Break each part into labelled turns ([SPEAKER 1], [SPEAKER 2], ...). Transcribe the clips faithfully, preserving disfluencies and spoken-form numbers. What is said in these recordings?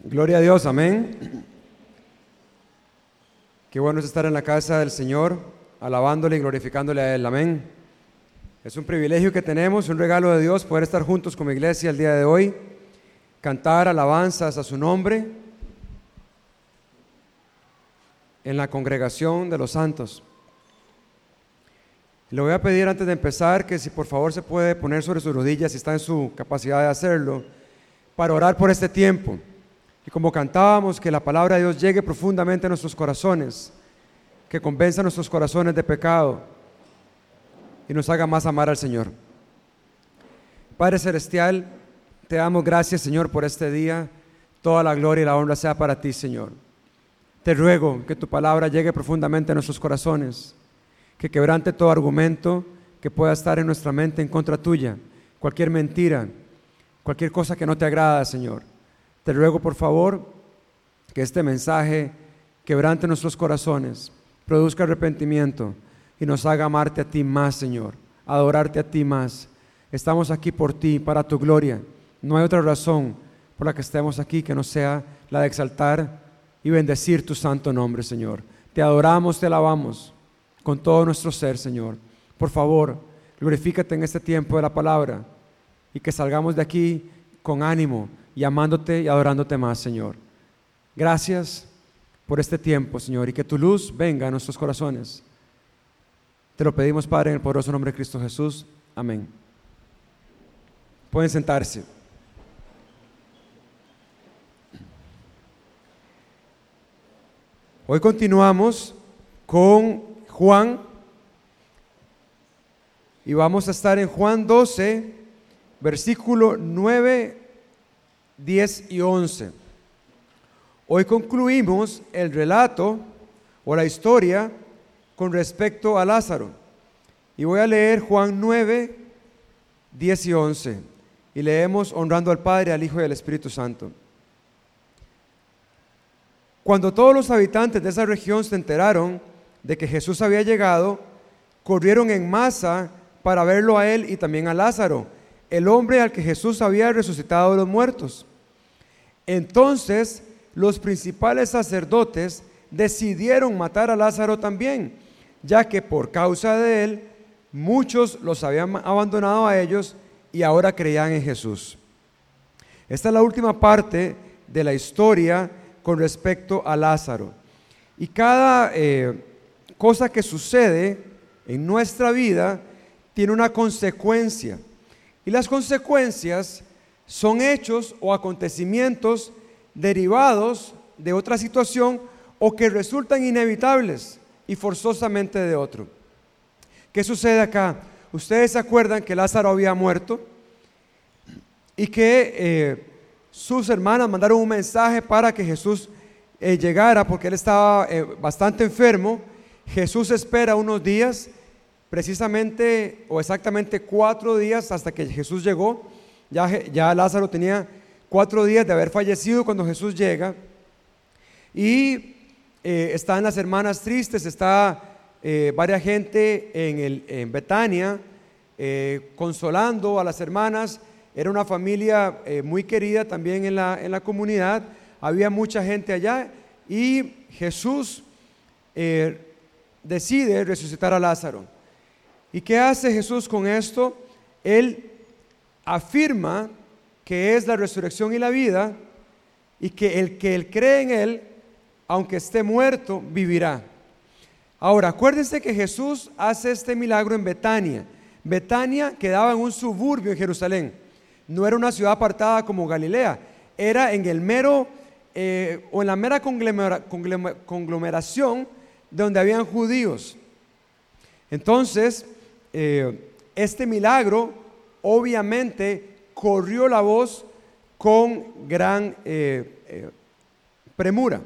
[SPEAKER 1] Gloria a Dios, amén. Qué bueno es estar en la casa del Señor, alabándole y glorificándole a Él, amén. Es un privilegio que tenemos, un regalo de Dios, poder estar juntos como iglesia el día de hoy, cantar alabanzas a su nombre en la congregación de los santos. Le voy a pedir antes de empezar que si por favor se puede poner sobre sus rodillas, si está en su capacidad de hacerlo, para orar por este tiempo. Y como cantábamos, que la palabra de Dios llegue profundamente a nuestros corazones, que convenza nuestros corazones de pecado y nos haga más amar al Señor. Padre Celestial, te damos gracias, Señor, por este día. Toda la gloria y la honra sea para ti, Señor. Te ruego que tu palabra llegue profundamente a nuestros corazones, que quebrante todo argumento que pueda estar en nuestra mente en contra tuya, cualquier mentira, cualquier cosa que no te agrada, Señor. Te ruego, por favor, que este mensaje quebrante nuestros corazones, produzca arrepentimiento y nos haga amarte a ti más, Señor, adorarte a ti más. Estamos aquí por ti, para tu gloria. No hay otra razón por la que estemos aquí que no sea la de exaltar y bendecir tu santo nombre, Señor. Te adoramos, te alabamos con todo nuestro ser, Señor. Por favor, glorifícate en este tiempo de la palabra y que salgamos de aquí con ánimo y amándote y adorándote más, Señor. Gracias por este tiempo, Señor, y que tu luz venga a nuestros corazones. Te lo pedimos, Padre, en el poderoso nombre de Cristo Jesús. Amén. Pueden sentarse. Hoy continuamos con Juan y vamos a estar en Juan doce, versículo nueve, diez y once. Hoy concluimos el relato o la historia con respecto a Lázaro. Y voy a leer Juan nueve, diez y once. Y leemos honrando al Padre, al Hijo y al Espíritu Santo. Cuando todos los habitantes de esa región se enteraron de que Jesús había llegado, corrieron en masa para verlo a él y también a Lázaro, el hombre al que Jesús había resucitado de los muertos. Entonces los principales sacerdotes decidieron matar a Lázaro también, ya que por causa de él muchos los habían abandonado a ellos y ahora creían en Jesús. Esta es la última parte de la historia con respecto a Lázaro. Y cada eh, cosa que sucede en nuestra vida tiene una consecuencia. Y las consecuencias son hechos o acontecimientos derivados de otra situación o que resultan inevitables y forzosamente de otro. ¿Qué sucede acá? Ustedes se acuerdan que Lázaro había muerto y que eh, sus hermanas mandaron un mensaje para que Jesús eh, llegara porque él estaba eh, bastante enfermo. Jesús espera unos días, precisamente o exactamente cuatro días hasta que Jesús llegó. Ya, ya Lázaro tenía cuatro días de haber fallecido cuando Jesús llega. Y eh, están las hermanas tristes, está eh, varias gente en, el, en Betania eh, consolando a las hermanas. Era una familia eh, muy querida también en la, en la comunidad. Había mucha gente allá y Jesús eh, decide resucitar a Lázaro. ¿Y qué hace Jesús con esto? Él afirma que es la resurrección y la vida y que el que él cree en él, aunque esté muerto, vivirá. Ahora, acuérdense que Jesús hace este milagro en Betania. Betania quedaba en un suburbio en Jerusalén. No era una ciudad apartada como Galilea, era en el mero eh, o en la mera conglomera, conglomeración donde habían judíos. Entonces, eh, este milagro obviamente corrió la voz con gran eh, eh, premura.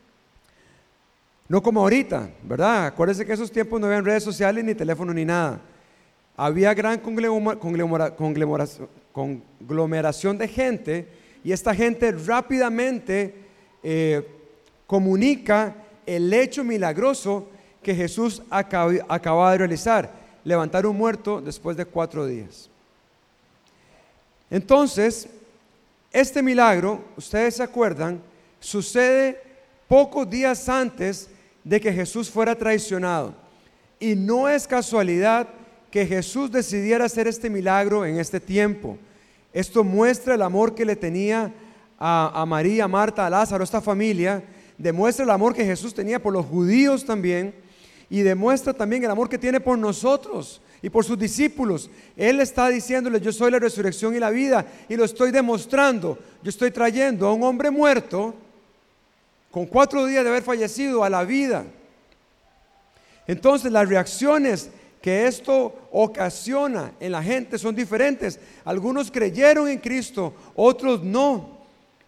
[SPEAKER 1] No como ahorita, ¿verdad? Acuérdense que en esos tiempos no habían redes sociales, ni teléfono, ni nada. Había gran conglomeración conglomeración de gente y esta gente rápidamente eh, comunica el hecho milagroso que Jesús acaba, acaba de realizar, levantar un muerto después de cuatro días. Entonces, este milagro, ustedes se acuerdan sucede pocos días antes de que Jesús fuera traicionado. Y no es casualidad que Jesús decidiera hacer este milagro en este tiempo. Esto muestra el amor que le tenía a, a María, a Marta, a Lázaro, a esta familia. Demuestra el amor que Jesús tenía por los judíos también. Y demuestra también el amor que tiene por nosotros y por sus discípulos. Él está diciéndoles: yo soy la resurrección y la vida, y lo estoy demostrando. Yo estoy trayendo a un hombre muerto con cuatro días de haber fallecido a la vida. Entonces las reacciones que esto ocasiona en la gente son diferentes. Algunos creyeron en Cristo, otros no.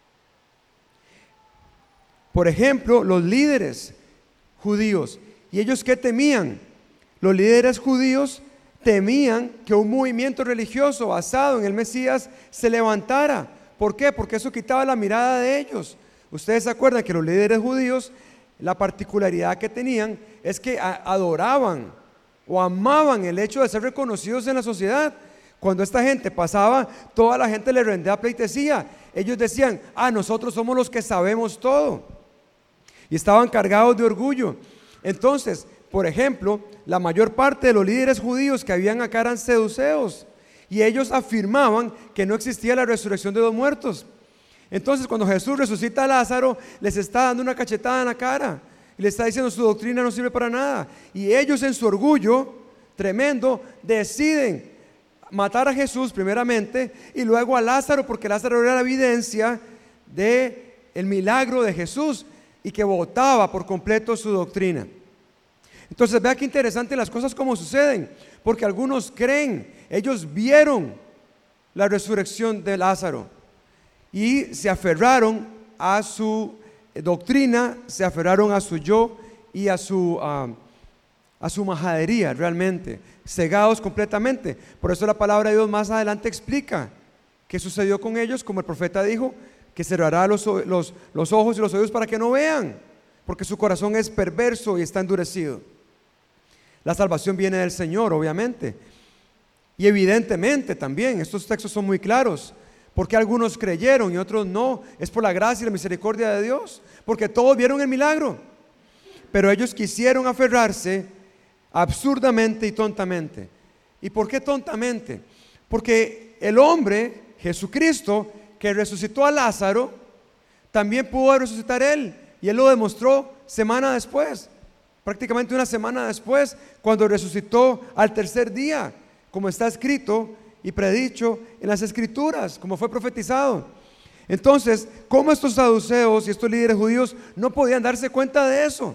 [SPEAKER 1] Por ejemplo, los líderes judíos. ¿Y ellos qué temían? Los líderes judíos temían que un movimiento religioso basado en el Mesías se levantara. ¿Por qué? Porque eso quitaba la mirada de ellos. Ustedes se acuerdan que los líderes judíos, la particularidad que tenían es que adoraban o amaban el hecho de ser reconocidos en la sociedad. Cuando esta gente pasaba, toda la gente le rendía pleitesía. Ellos decían: ah, nosotros somos los que sabemos todo. Y estaban cargados de orgullo. Entonces, por ejemplo, la mayor parte de los líderes judíos que habían acá eran seduceos, y ellos afirmaban que no existía la resurrección de los muertos. Entonces, cuando Jesús resucita a Lázaro, les está dando una cachetada en la cara y les está diciendo: su doctrina no sirve para nada. Y ellos, en su orgullo tremendo, deciden matar a Jesús primeramente y luego a Lázaro, porque Lázaro era la evidencia de el milagro de Jesús y que votaba por completo su doctrina. Entonces, vea qué interesante las cosas como suceden, porque algunos creen, ellos vieron la resurrección de Lázaro y se aferraron a su doctrina, se aferraron a su yo y a su, uh, a su majadería, realmente, cegados completamente. Por eso la palabra de Dios más adelante explica qué sucedió con ellos, como el profeta dijo, que cerrará los, los, los ojos y los oídos para que no vean, porque su corazón es perverso y está endurecido. La salvación viene del Señor, obviamente, y evidentemente también, estos textos son muy claros. Porque algunos creyeron y otros no? Es por la gracia y la misericordia de Dios, porque todos vieron el milagro, pero ellos quisieron aferrarse absurdamente y tontamente. ¿Y por qué tontamente? Porque el hombre, Jesucristo, que resucitó a Lázaro, también pudo resucitar él, y él lo demostró semana después, prácticamente una semana después, cuando resucitó al tercer día, como está escrito y predicho en las escrituras, como fue profetizado. Entonces, ¿cómo estos saduceos y estos líderes judíos no podían darse cuenta de eso?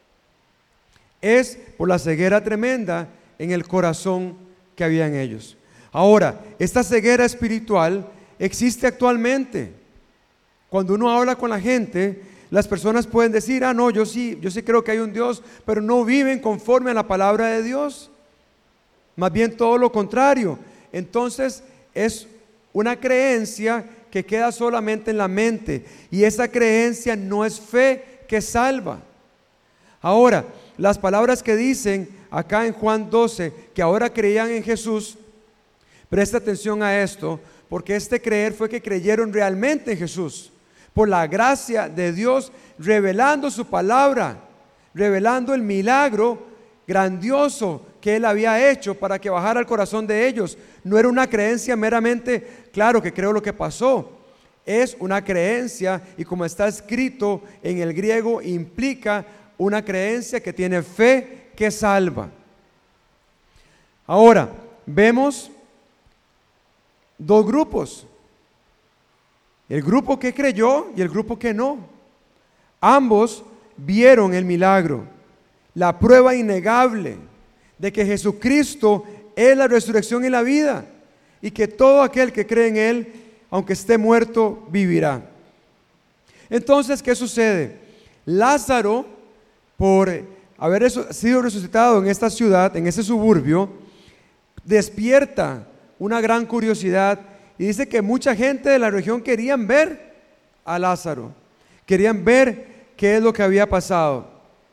[SPEAKER 1] Es por la ceguera tremenda en el corazón que había en ellos. Ahora, esta ceguera espiritual existe actualmente. Cuando uno habla con la gente, las personas pueden decir: ah, no, yo sí, yo sí creo que hay un Dios, pero no viven conforme a la palabra de Dios. Más bien todo lo contrario. Entonces es una creencia que queda solamente en la mente, y esa creencia no es fe que salva. Ahora, las palabras que dicen acá en Juan doce, que ahora creían en Jesús, presta atención a esto, porque este creer fue que creyeron realmente en Jesús, por la gracia de Dios, revelando su palabra, revelando el milagro grandioso que Él había hecho para que bajara al corazón de ellos. No era una creencia meramente, claro que creo lo que pasó, es una creencia, y como está escrito en el griego, implica una creencia que tiene fe que salva. Ahora, vemos dos grupos: el grupo que creyó y el grupo que no. Ambos vieron el milagro, la prueba innegable de que Jesucristo es la resurrección y la vida, y que todo aquel que cree en Él, aunque esté muerto, vivirá. Entonces, ¿qué sucede? Lázaro, por haber sido resucitado en esta ciudad, en ese suburbio, despierta una gran curiosidad, y dice que mucha gente de la región querían ver a Lázaro, querían ver qué es lo que había pasado.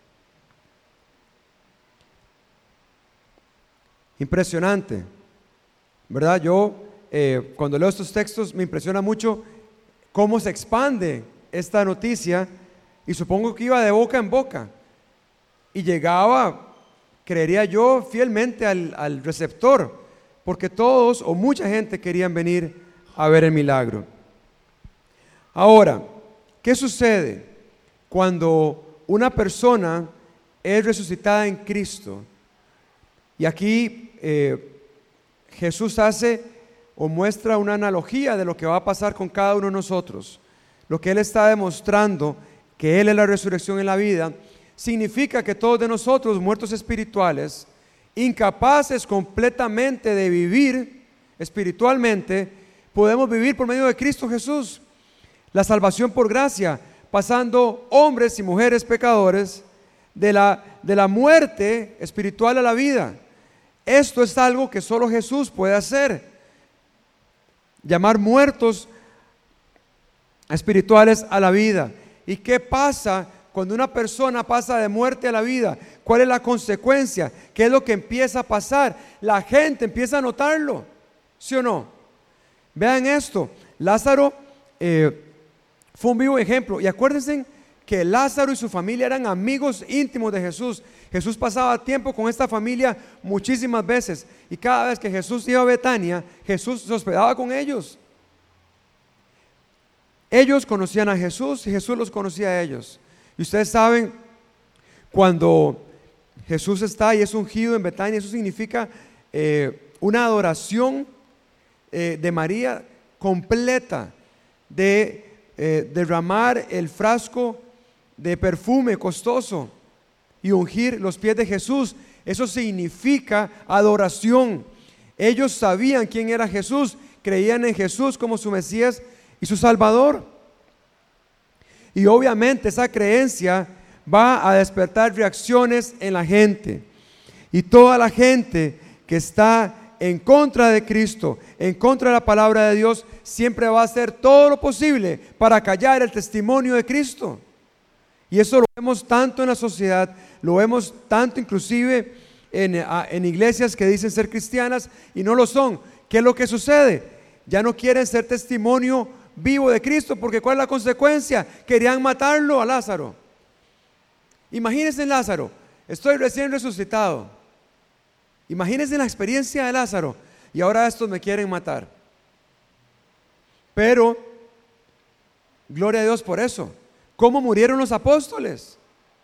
[SPEAKER 1] Impresionante, ¿verdad? Yo eh, cuando leo estos textos me impresiona mucho cómo se expande esta noticia y supongo que iba de boca en boca y llegaba, creería yo, fielmente al, al receptor, porque todos o mucha gente querían venir a ver el milagro. Ahora, ¿qué sucede cuando una persona es resucitada en Cristo? Y aquí eh, Jesús hace o muestra una analogía de lo que va a pasar con cada uno de nosotros. Lo que Él está demostrando, que Él es la resurrección en la vida, significa que todos de nosotros, muertos espirituales, incapaces completamente de vivir espiritualmente, podemos vivir por medio de Cristo Jesús. La salvación por gracia, pasando hombres y mujeres pecadores de la, de la muerte espiritual a la vida. Esto es algo que solo Jesús puede hacer. Llamar muertos espirituales a la vida. ¿Y qué pasa cuando una persona pasa de muerte a la vida? ¿Cuál es la consecuencia? ¿Qué es lo que empieza a pasar? La gente empieza a notarlo, ¿sí o no? Vean esto, Lázaro eh, fue un vivo ejemplo. Y acuérdense que Lázaro y su familia eran amigos íntimos de Jesús. Jesús pasaba tiempo con esta familia muchísimas veces, y cada vez que Jesús iba a Betania, Jesús se hospedaba con ellos. Ellos conocían a Jesús y Jesús los conocía a ellos. Y ustedes saben, cuando Jesús está y es ungido en Betania, eso significa eh, una adoración eh, de María completa, de eh, derramar el frasco de perfume costoso y ungir los pies de Jesús. Eso significa adoración. Ellos sabían quién era Jesús, creían en Jesús como su Mesías y su Salvador. Y obviamente esa creencia va a despertar reacciones en la gente. Y toda la gente que está en contra de Cristo, en contra de la palabra de Dios, siempre va a hacer todo lo posible para callar el testimonio de Cristo. Y eso lo vemos tanto en la sociedad, lo vemos tanto inclusive en, en iglesias que dicen ser cristianas y no lo son. ¿Qué es lo que sucede? Ya no quieren ser testimonio vivo de Cristo, porque ¿cuál es la consecuencia? Querían matarlo a Lázaro. Imagínense Lázaro, estoy recién resucitado. Imagínense la experiencia de Lázaro y ahora estos me quieren matar. Pero, gloria a Dios por eso. ¿Cómo murieron los apóstoles?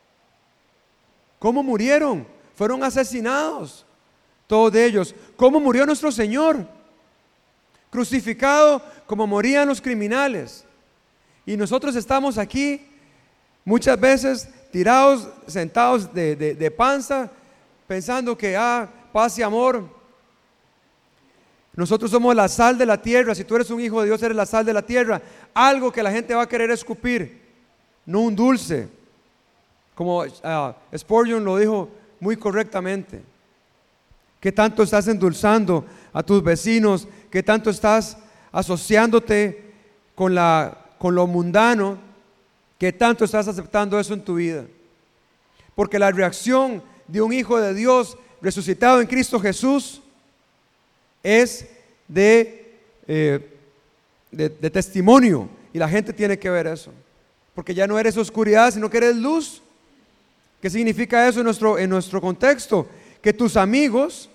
[SPEAKER 1] ¿Cómo murieron? Fueron asesinados, todos de ellos. ¿Cómo murió nuestro Señor? Crucificado como morían los criminales. Y nosotros estamos aquí muchas veces tirados, sentados de, de, de panza, pensando que, ah, paz y amor. Nosotros somos la sal de la tierra. Si tú eres un hijo de Dios, eres la sal de la tierra. Algo que la gente va a querer escupir, no un dulce, como uh, Spurgeon lo dijo muy correctamente. ¿Qué tanto estás endulzando a tus vecinos? ¿Qué tanto estás asociándote con, la, con lo mundano? ¿Qué tanto estás aceptando eso en tu vida? Porque la reacción de un hijo de Dios resucitado en Cristo Jesús es de, eh, de, de testimonio, y la gente tiene que ver eso. Porque ya no eres oscuridad, sino que eres luz. ¿Qué significa eso en nuestro, en nuestro contexto? Que tus amigos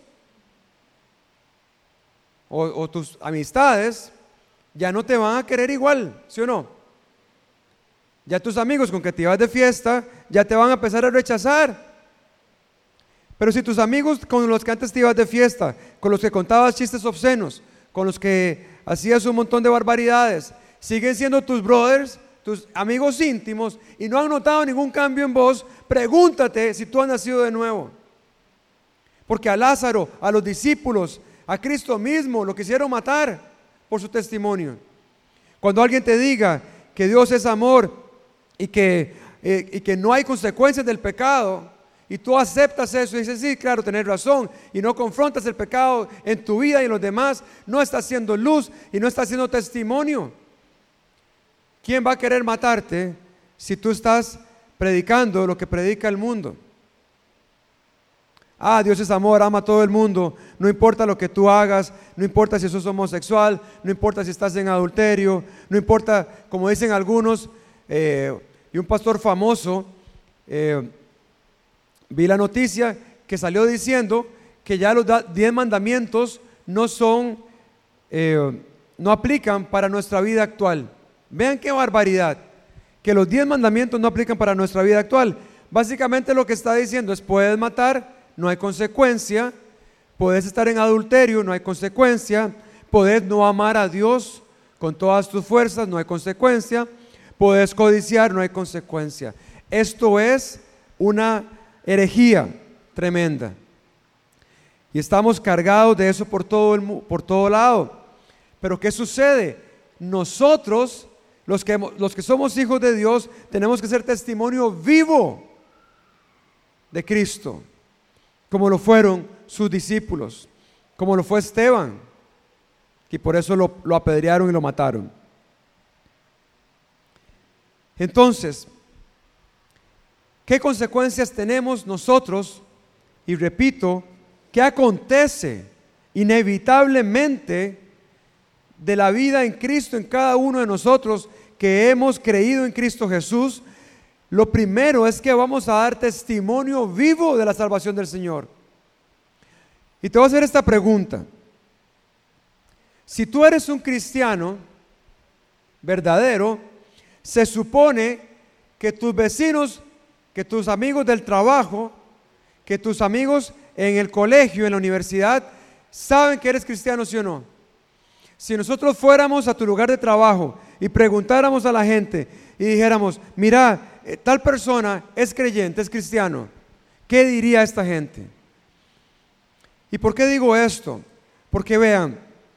[SPEAKER 1] o, o tus amistades ya no te van a querer igual, ¿sí o no? Ya tus amigos con que te ibas de fiesta ya te van a empezar a rechazar. Pero si tus amigos con los que antes te ibas de fiesta, con los que contabas chistes obscenos, con los que hacías un montón de barbaridades, siguen siendo tus brothers, tus amigos íntimos, y no han notado ningún cambio en vos, pregúntate si tú has nacido de nuevo. Porque a Lázaro, a los discípulos, a Cristo mismo lo quisieron matar por su testimonio. Cuando alguien te diga que Dios es amor y que, eh, y que no hay consecuencias del pecado, y tú aceptas eso y dices, sí, claro, tenés razón, y no confrontas el pecado en tu vida y en los demás, no estás haciendo luz y no estás haciendo testimonio. ¿Quién va a querer matarte si tú estás predicando lo que predica el mundo? Ah, Dios es amor, ama a todo el mundo, no importa lo que tú hagas, no importa si sos homosexual, no importa si estás en adulterio, no importa, como dicen algunos, eh, y un pastor famoso, eh, vi la noticia que salió diciendo que ya los diez mandamientos no son, eh, no aplican para nuestra vida actual. Vean qué barbaridad, que los diez mandamientos no aplican para nuestra vida actual. Básicamente lo que está diciendo es: puedes matar, no hay consecuencia; puedes estar en adulterio, no hay consecuencia; puedes no amar a Dios con todas tus fuerzas, no hay consecuencia; puedes codiciar, no hay consecuencia. Esto es una herejía tremenda. Y estamos cargados de eso por todo, el, por todo lado. Pero ¿qué sucede? Nosotros, los que, los que somos hijos de Dios, tenemos que ser testimonio vivo de Cristo, como lo fueron sus discípulos, como lo fue Esteban, y por eso lo, lo apedrearon y lo mataron. Entonces, ¿qué consecuencias tenemos nosotros? Y repito, ¿qué acontece inevitablemente de la vida en Cristo en cada uno de nosotros que hemos creído en Cristo Jesús? Lo primero es que vamos a dar testimonio vivo de la salvación del Señor. Y te voy a hacer esta pregunta: si tú eres un cristiano verdadero, se supone que tus vecinos, que tus amigos del trabajo, que tus amigos en el colegio, en la universidad, saben que eres cristiano, ¿sí o no? Si nosotros fuéramos a tu lugar de trabajo y preguntáramos a la gente y dijéramos: mira, eh, tal persona es creyente, es cristiano, ¿qué diría esta gente? ¿Y por qué digo esto? Porque vean,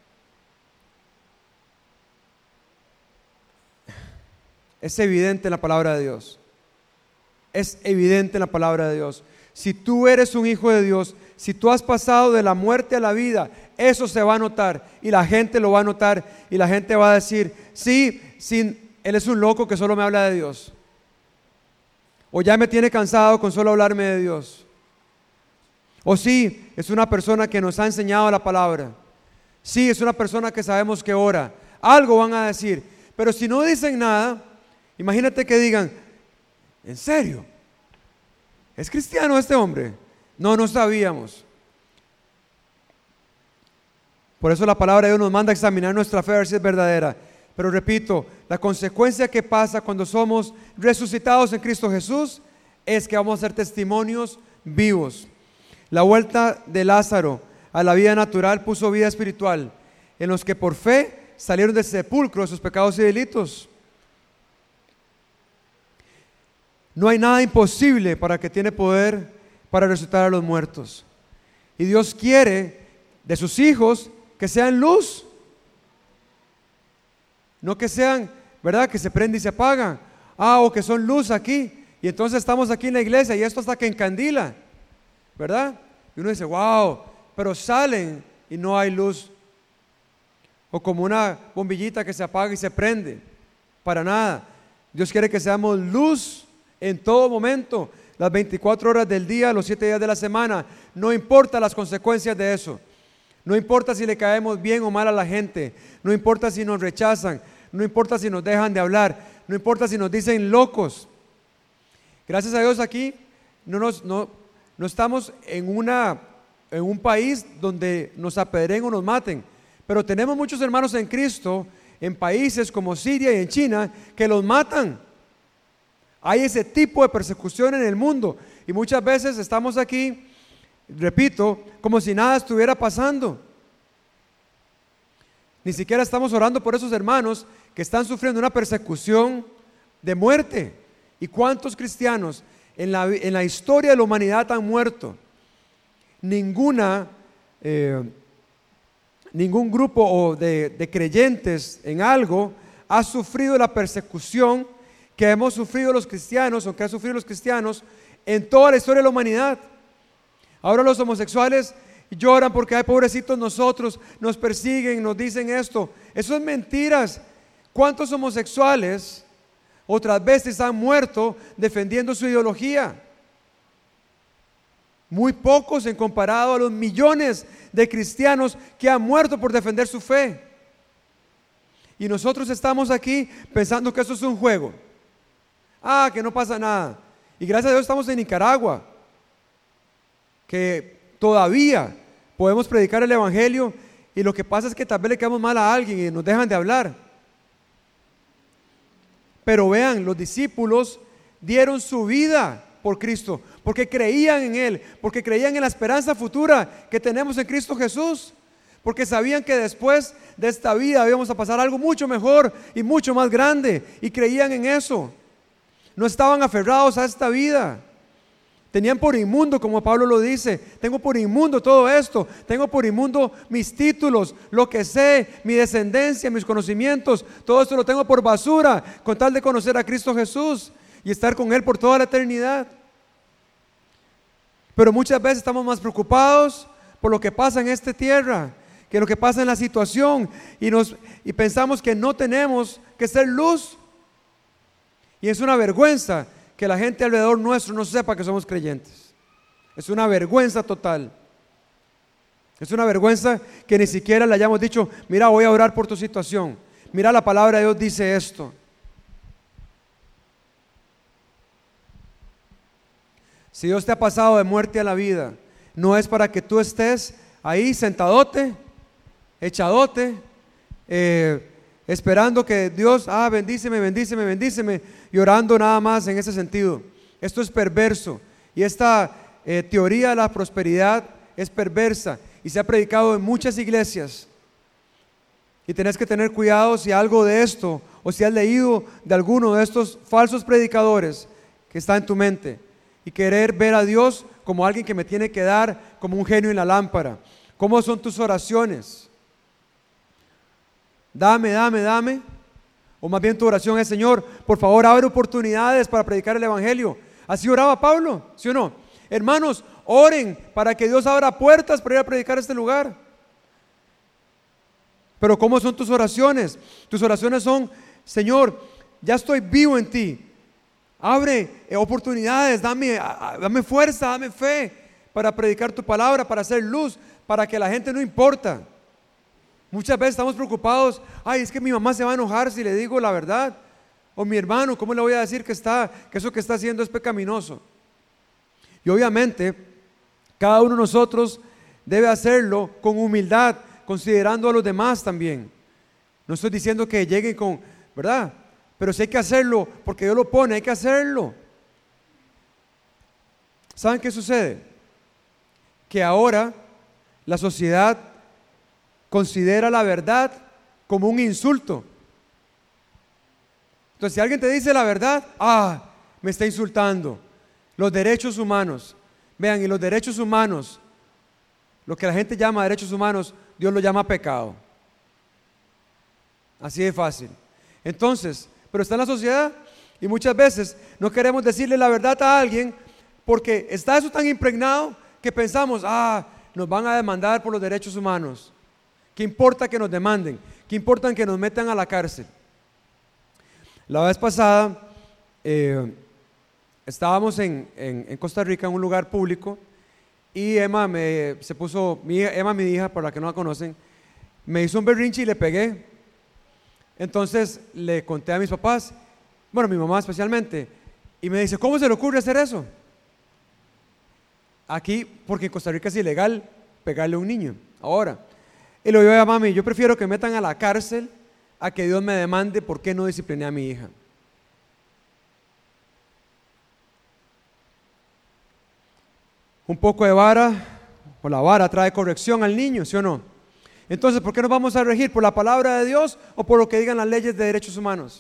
[SPEAKER 1] es evidente en la palabra de Dios. Es evidente en la palabra de Dios. Si tú eres un hijo de Dios, si tú has pasado de la muerte a la vida, eso se va a notar y la gente lo va a notar y la gente va a decir: sí, sí, él es un loco que solo me habla de Dios, o ya me tiene cansado con solo hablarme de Dios, o sí, es una persona que nos ha enseñado la palabra, sí, es una persona que sabemos que ora. Algo van a decir. Pero si no dicen nada, imagínate que digan: ¿en serio? ¿Es cristiano este hombre? No, no sabíamos. Por eso la palabra de Dios nos manda a examinar nuestra fe a ver si es verdadera. Pero repito, la consecuencia que pasa cuando somos resucitados en Cristo Jesús es que vamos a ser testimonios vivos. La vuelta de Lázaro a la vida natural puso vida espiritual en los que por fe salieron del sepulcro de sus pecados y delitos. No hay nada imposible para el que tiene poder para resucitar a los muertos. Y Dios quiere de sus hijos que sean luz, no que sean, ¿verdad?, que se prende y se apaga. Ah, o que son luz aquí, y entonces estamos aquí en la iglesia y esto hasta que encandila, ¿verdad? Y uno dice: wow, pero salen y no hay luz. O como una bombillita que se apaga y se prende. Para nada. Dios quiere que seamos luz en todo momento, las veinticuatro horas del día, los siete días de la semana. No importa las consecuencias de eso. No importa si le caemos bien o mal a la gente. No importa si nos rechazan. No importa si nos dejan de hablar. No importa si nos dicen locos. Gracias a Dios aquí no, nos, no, no estamos en, una, en un país donde nos apedreen o nos maten. Pero tenemos muchos hermanos en Cristo en países como Siria y en China que los matan. Hay ese tipo de persecución en el mundo y muchas veces estamos aquí, repito, como si nada estuviera pasando. Ni siquiera estamos orando por esos hermanos que están sufriendo una persecución de muerte. ¿Y cuántos cristianos en la, en la historia de la humanidad han muerto? Ninguna eh, Ningún grupo o de, de creyentes en algo ha sufrido la persecución que hemos sufrido los cristianos, o que han sufrido los cristianos en toda la historia de la humanidad. Ahora los homosexuales lloran porque: ay, pobrecitos nosotros, nos persiguen, nos dicen esto. Eso es mentiras. ¿Cuántos homosexuales otras veces han muerto defendiendo su ideología? Muy pocos en comparado a los millones de cristianos que han muerto por defender su fe. Y nosotros estamos aquí pensando que eso es un juego. ah, que no pasa nada. Y gracias a Dios estamos en Nicaragua, que todavía podemos predicar el evangelio, y lo que pasa es que tal vez le quedamos mal a alguien y nos dejan de hablar. Pero vean, los discípulos dieron su vida por Cristo, porque creían en Él, porque creían en la esperanza futura que tenemos en Cristo Jesús, porque sabían que después de esta vida íbamos a pasar algo mucho mejor y mucho más grande, y creían en eso. No estaban aferrados a esta vida. Tenían por inmundo, como Pablo lo dice, tengo por inmundo todo esto, tengo por inmundo mis títulos, lo que sé, mi descendencia, mis conocimientos, todo esto lo tengo por basura, con tal de conocer a Cristo Jesús y estar con Él por toda la eternidad. Pero muchas veces estamos más preocupados por lo que pasa en esta tierra que lo que pasa en la situación, y, nos, y pensamos que no tenemos que ser luz, y es una vergüenza que la gente alrededor nuestro no sepa que somos creyentes. Es una vergüenza total. Es una vergüenza que ni siquiera le hayamos dicho, mira, voy a orar por tu situación, mira, la palabra de Dios dice esto. Si Dios te ha pasado de muerte a la vida, no es para que tú estés ahí sentadote, echadote, eh, esperando que Dios, ah, bendíceme, bendíceme, bendíceme, y orando nada más en ese sentido. Esto es perverso, y esta eh, teoría de la prosperidad es perversa, y se ha predicado en muchas iglesias, y tenés que tener cuidado si algo de esto, o si has leído de alguno de estos falsos predicadores que está en tu mente, y querer ver a Dios como alguien que me tiene que dar como un genio en la lámpara. ¿Cómo son tus oraciones? Dame, dame, dame. O más bien tu oración es, Señor, por favor abre oportunidades para predicar el evangelio. Así oraba Pablo, ¿sí o no? Hermanos, oren para que Dios abra puertas para ir a predicar este lugar. Pero ¿cómo son tus oraciones? Tus oraciones son, Señor, ya estoy vivo en ti, abre oportunidades, dame, dame fuerza, dame fe para predicar tu palabra, para hacer luz, para que la gente no importa. Muchas veces estamos preocupados, ay, es que mi mamá se va a enojar si le digo la verdad, o mi hermano, ¿cómo le voy a decir que, está, que eso que está haciendo es pecaminoso? Y obviamente cada uno de nosotros debe hacerlo con humildad, considerando a los demás también. No estoy diciendo que lleguen con, ¿verdad? Pero si hay que hacerlo, porque Dios lo pone, hay que hacerlo. ¿Saben qué sucede? Que ahora la sociedad considera la verdad como un insulto. Entonces, si alguien te dice la verdad, ah, me está insultando. Los derechos humanos, vean, y los derechos humanos, lo que la gente llama derechos humanos, Dios lo llama pecado. Así de fácil. Entonces, pero está en la sociedad, y muchas veces no queremos decirle la verdad a alguien porque está eso tan impregnado que pensamos, ah, nos van a demandar por los derechos humanos. ¿Qué importa que nos demanden? ¿Qué importa que nos metan a la cárcel? La vez pasada eh, estábamos en, en, en Costa Rica en un lugar público, y Emma me, se puso, mi, Emma mi hija, por la que no la conocen, me hizo un berrinche y le pegué. Entonces le conté a mis papás, bueno, a mi mamá especialmente, y me dice, ¿cómo se le ocurre hacer eso? Aquí, porque en Costa Rica es ilegal pegarle a un niño, ahora. Y le digo a mami, yo prefiero que me metan a la cárcel a que Dios me demande por qué no discipliné a mi hija. Un poco de vara, o la vara trae corrección al niño, ¿sí o no? Entonces, ¿por qué nos vamos a regir? ¿Por la palabra de Dios o por lo que digan las leyes de derechos humanos?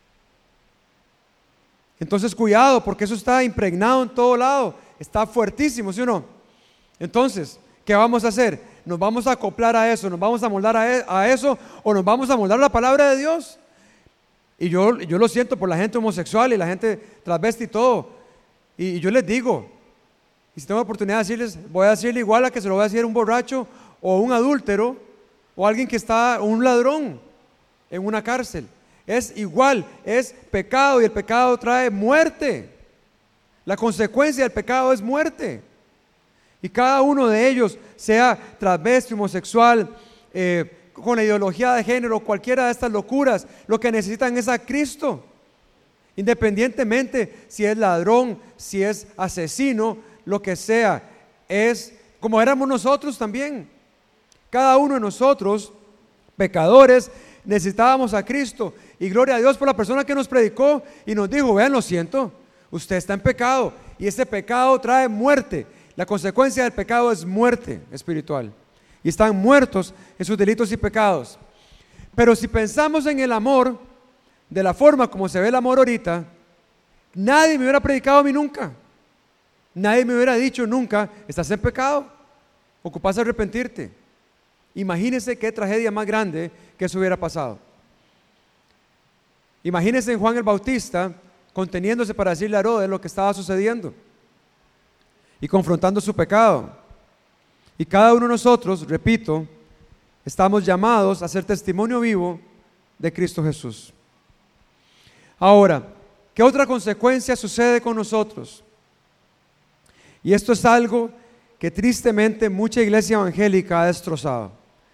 [SPEAKER 1] Entonces, cuidado, porque eso está impregnado en todo lado, está fuertísimo, ¿sí o no? Entonces, ¿qué vamos a hacer? ¿Nos vamos a acoplar a eso? ¿Nos vamos a moldar a, e- a eso? ¿O nos vamos a moldar a la palabra de Dios? Y yo, yo lo siento por la gente homosexual y la gente transvesti y todo. Y, y yo les digo, y si tengo la oportunidad de decirles, voy a decirle igual a que se lo voy a decir a un borracho o un adúltero o alguien que está, un ladrón en una cárcel. Es igual, es pecado, y el pecado trae muerte. La consecuencia del pecado es muerte. Y cada uno de ellos, sea transvesti, homosexual, eh, con la ideología de género, cualquiera de estas locuras, lo que necesitan es a Cristo. Independientemente si es ladrón, si es asesino, lo que sea, es como éramos nosotros también. Cada uno de nosotros, pecadores, necesitábamos a Cristo. Y gloria a Dios por la persona que nos predicó y nos dijo: vean, lo siento, usted está en pecado y ese pecado trae muerte. La consecuencia del pecado es muerte espiritual. Y están muertos en sus delitos y pecados. Pero si pensamos en el amor, de la forma como se ve el amor ahorita, nadie me hubiera predicado a mí nunca. Nadie me hubiera dicho nunca: estás en pecado, ocupas arrepentirte. Imagínense qué tragedia más grande que eso hubiera pasado. Imagínense en Juan el Bautista conteniéndose para decirle a Herodes lo que estaba sucediendo y confrontando su pecado. Y cada uno de nosotros, repito, estamos llamados a ser testimonio vivo de Cristo Jesús. Ahora, ¿qué otra consecuencia sucede con nosotros? Y esto es algo que tristemente mucha iglesia evangélica ha destrozado.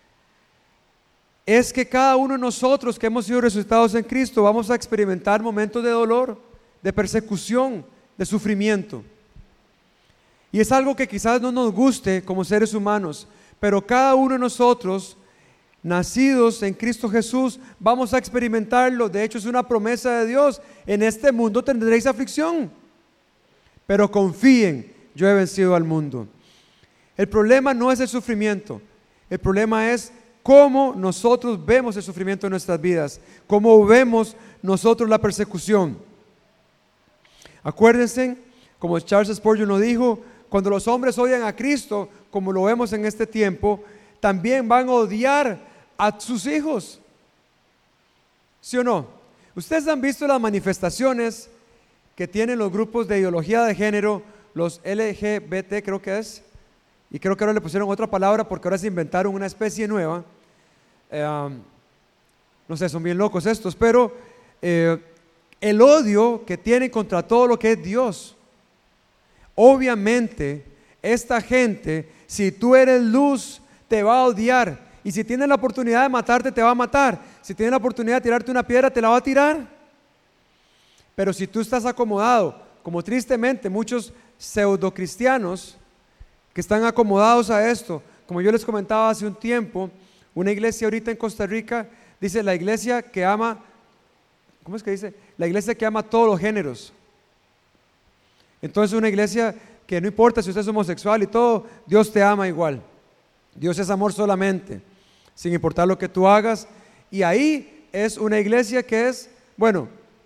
[SPEAKER 1] Es que cada uno de nosotros que hemos sido resucitados en Cristo vamos a experimentar momentos de dolor, de persecución, de sufrimiento. Y es algo que quizás no nos guste como seres humanos, pero cada uno de nosotros, nacidos en Cristo Jesús, vamos a experimentarlo. De hecho, es una promesa de Dios: en este mundo tendréis aflicción, pero confíen, yo he vencido al mundo. El problema no es el sufrimiento, el problema es cómo nosotros vemos el sufrimiento en nuestras vidas, cómo vemos nosotros la persecución. Acuérdense, como Charles Spurgeon lo dijo, cuando los hombres odian a Cristo, como lo vemos en este tiempo, también van a odiar a sus hijos. ¿Sí o no? Ustedes han visto las manifestaciones que tienen los grupos de ideología de género, los L G B T creo que es, y creo que ahora le pusieron otra palabra porque ahora se inventaron una especie nueva. Eh, um, no sé, son bien locos estos, pero eh, el odio que tienen contra todo lo que es Dios. Obviamente, esta gente, si tú eres luz, te va a odiar. Y si tiene la oportunidad de matarte, te va a matar. Si tiene la oportunidad de tirarte una piedra, te la va a tirar. Pero si tú estás acomodado, como tristemente muchos pseudo cristianos que están acomodados a esto, como yo les comentaba hace un tiempo, una iglesia ahorita en Costa Rica dice: la iglesia que ama, ¿cómo es que dice? La iglesia que ama todos los géneros. Entonces, una iglesia que no importa si usted es homosexual y todo, Dios te ama igual. Dios es amor solamente, sin importar lo que tú hagas. Y ahí es una iglesia que es, bueno,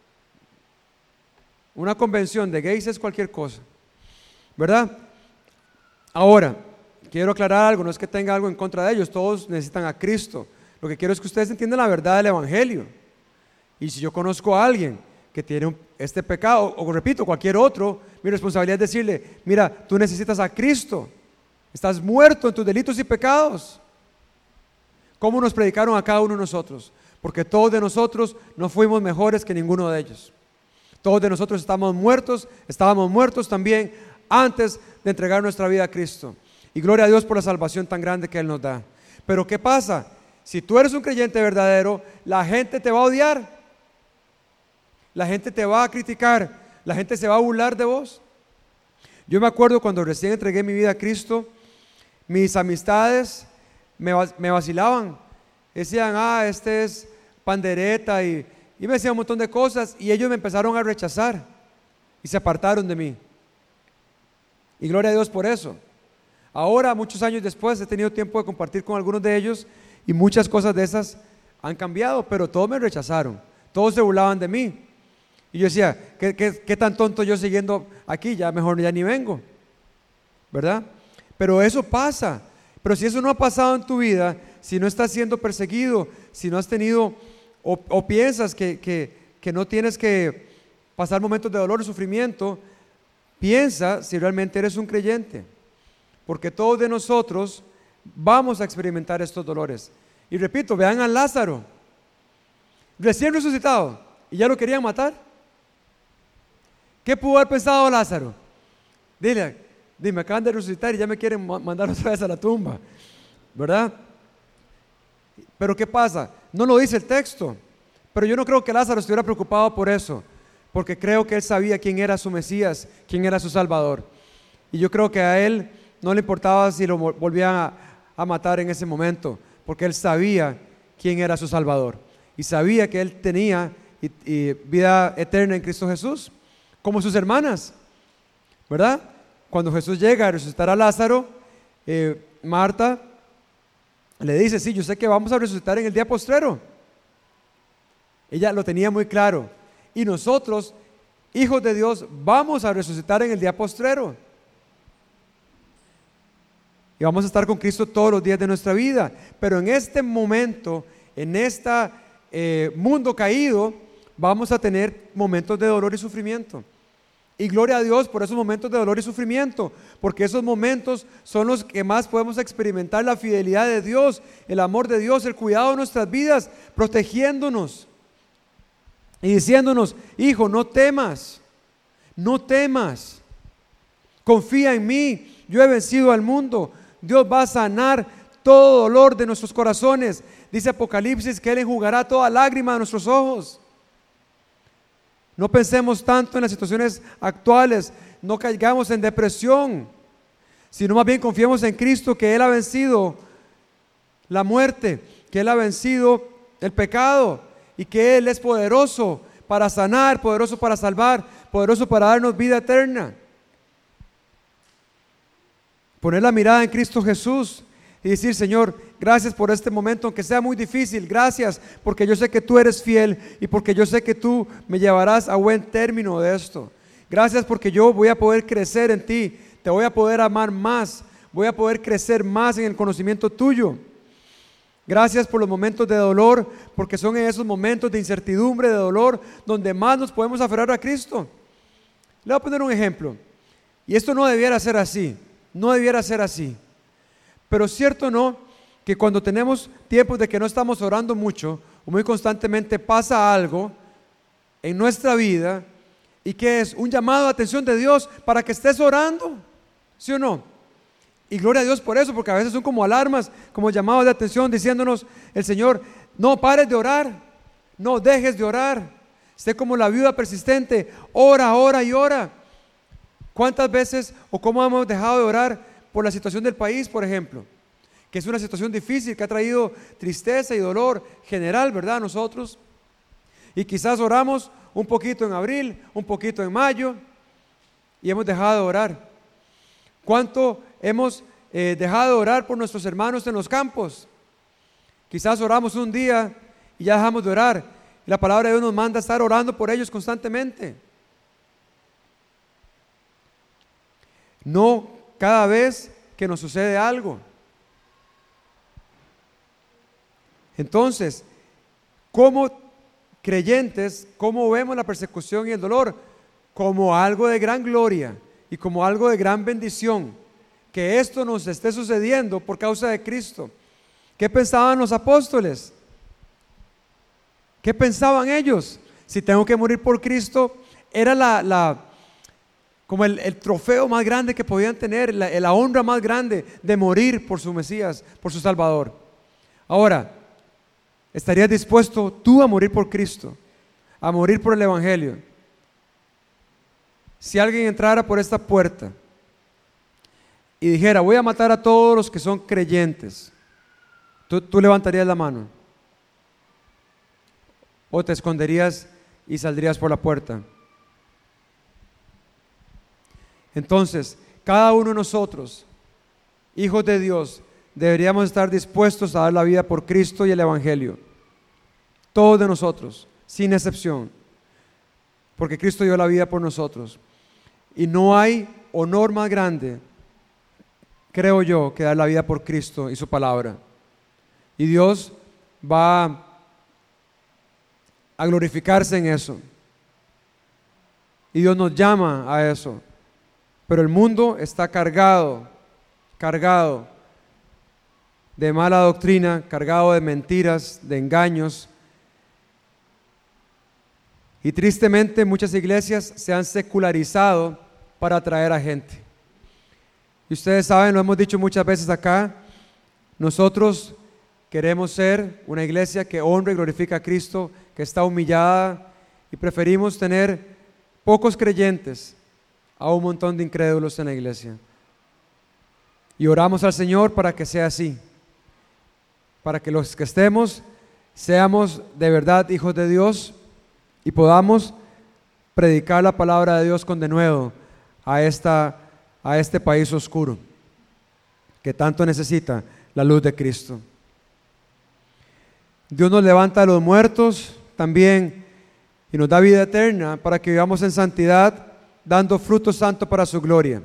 [SPEAKER 1] una convención de gays es cualquier cosa, ¿verdad? Ahora, quiero aclarar algo, no es que tenga algo en contra de ellos, todos necesitan a Cristo. Lo que quiero es que ustedes entiendan la verdad del Evangelio. Y si yo conozco a alguien que tiene un, este pecado, o repito, cualquier otro, mi responsabilidad es decirle: mira, tú necesitas a Cristo, estás muerto en tus delitos y pecados. ¿Cómo nos predicaron a cada uno de nosotros? Porque todos de nosotros no fuimos mejores que ninguno de ellos. Todos de nosotros estamos muertos, estábamos muertos también antes de entregar nuestra vida a Cristo. Y gloria a Dios por la salvación tan grande que Él nos da. Pero ¿qué pasa? Si tú eres un creyente verdadero, la gente te va a odiar. La gente te va a criticar. La gente se va a burlar de vos. Yo me acuerdo cuando recién entregué mi vida a Cristo, mis amistades me, me vacilaban. Decían: ah, este es pandereta, y, y me decían un montón de cosas, y ellos me empezaron a rechazar y se apartaron de mí. Y gloria a Dios por eso. Ahora, muchos años después, he tenido tiempo de compartir con algunos de ellos y muchas cosas de esas han cambiado, pero todos me rechazaron, todos se burlaban de mí. Y yo decía: ¿qué, qué, qué tan tonto yo siguiendo aquí? Ya mejor ya ni vengo, ¿verdad? Pero eso pasa. Pero si eso no ha pasado en tu vida, si no estás siendo perseguido, si no has tenido o, o piensas que, que, que no tienes que pasar momentos de dolor y sufrimiento, piensa si realmente eres un creyente, porque todos de nosotros vamos a experimentar estos dolores. Y repito, vean a Lázaro, recién resucitado, y ya lo querían matar. ¿Qué pudo haber pensado Lázaro? Dile, dime, acaban de resucitar y ya me quieren mandar otra vez a la tumba, ¿verdad? Pero ¿qué pasa? No lo dice el texto, pero yo no creo que Lázaro estuviera preocupado por eso, porque creo que él sabía quién era su Mesías, quién era su Salvador. Y yo creo que a él no le importaba si lo volvían a, a matar en ese momento, porque él sabía quién era su Salvador y sabía que él tenía y, y vida eterna en Cristo Jesús, como sus hermanas, ¿verdad? Cuando Jesús llega a resucitar a Lázaro, eh, Marta le dice: sí, yo sé que vamos a resucitar en el día postrero. Ella lo tenía muy claro. Y nosotros, hijos de Dios, vamos a resucitar en el día postrero. Y vamos a estar con Cristo todos los días de nuestra vida. Pero en este momento, en este eh, mundo caído, vamos a tener momentos de dolor y sufrimiento. Y gloria a Dios por esos momentos de dolor y sufrimiento, porque esos momentos son los que más podemos experimentar la fidelidad de Dios, el amor de Dios, el cuidado de nuestras vidas, protegiéndonos y diciéndonos: hijo, no temas, no temas, confía en mí, yo he vencido al mundo. Dios va a sanar todo dolor de nuestros corazones. Dice Apocalipsis que Él enjugará toda lágrima de nuestros ojos. No pensemos tanto en las situaciones actuales, no caigamos en depresión, sino más bien confiemos en Cristo, que Él ha vencido la muerte, que Él ha vencido el pecado y que Él es poderoso para sanar, poderoso para salvar, poderoso para darnos vida eterna. Poner la mirada en Cristo Jesús y decir: Señor, gracias por este momento, aunque sea muy difícil. Gracias porque yo sé que tú eres fiel y porque yo sé que tú me llevarás a buen término de esto. Gracias porque yo voy a poder crecer en ti, te voy a poder amar más, voy a poder crecer más en el conocimiento tuyo. Gracias por los momentos de dolor, porque son en esos momentos de incertidumbre, de dolor, donde más nos podemos aferrar a Cristo. Le voy a poner un ejemplo, y esto no debiera ser así, no debiera ser así. Pero cierto no, que cuando tenemos tiempos de que no estamos orando mucho o muy constantemente, pasa algo en nuestra vida y que es un llamado de atención de Dios para que estés orando, ¿sí o no? Y gloria a Dios por eso, porque a veces son como alarmas, como llamados de atención diciéndonos el Señor: no pares de orar, no dejes de orar, sé como la viuda persistente, ora, ora y ora. ¿Cuántas veces o cómo hemos dejado de orar por la situación del país, por ejemplo? Que es una situación difícil, que ha traído tristeza y dolor general, ¿verdad? A nosotros. Y quizás oramos un poquito en abril, un poquito en mayo, y hemos dejado de orar. ¿Cuánto hemos eh, dejado de orar por nuestros hermanos en los campos? Quizás oramos un día y ya dejamos de orar. Y la palabra de Dios nos manda a estar orando por ellos constantemente. No cada vez que nos sucede algo. Entonces, como creyentes, ¿cómo vemos la persecución y el dolor? Como algo de gran gloria y como algo de gran bendición, que esto nos esté sucediendo por causa de Cristo. ¿Qué pensaban los apóstoles? ¿Qué pensaban ellos? Si tengo que morir por Cristo, era la, la como el, el trofeo más grande que podían tener, la, la honra más grande de morir por su Mesías, por su Salvador. Ahora, ¿estarías dispuesto tú a morir por Cristo, a morir por el Evangelio? Si alguien entrara por esta puerta y dijera: voy a matar a todos los que son creyentes, ¿tú, tú levantarías la mano? ¿O te esconderías y saldrías por la puerta? Entonces, cada uno de nosotros, hijos de Dios, deberíamos estar dispuestos a dar la vida por Cristo y el Evangelio. Todos de nosotros, sin excepción, porque Cristo dio la vida por nosotros. Y no hay honor más grande, creo yo, que dar la vida por Cristo y su palabra. Y Dios va a glorificarse en eso. Y Dios nos llama a eso. Pero el mundo está cargado, cargado de mala doctrina, cargado de mentiras, de engaños. Y tristemente muchas iglesias se han secularizado para atraer a gente. Y ustedes saben, lo hemos dicho muchas veces acá, nosotros queremos ser una iglesia que honra y glorifica a Cristo, que está humillada, y preferimos tener pocos creyentes a un montón de incrédulos en la iglesia. Y oramos al Señor para que sea así, para que los que estemos seamos de verdad hijos de Dios y podamos predicar la palabra de Dios con denuedo a, esta, a este país oscuro que tanto necesita la luz de Cristo. Dios nos levanta a los muertos también y nos da vida eterna para que vivamos en santidad, dando fruto santo para su gloria.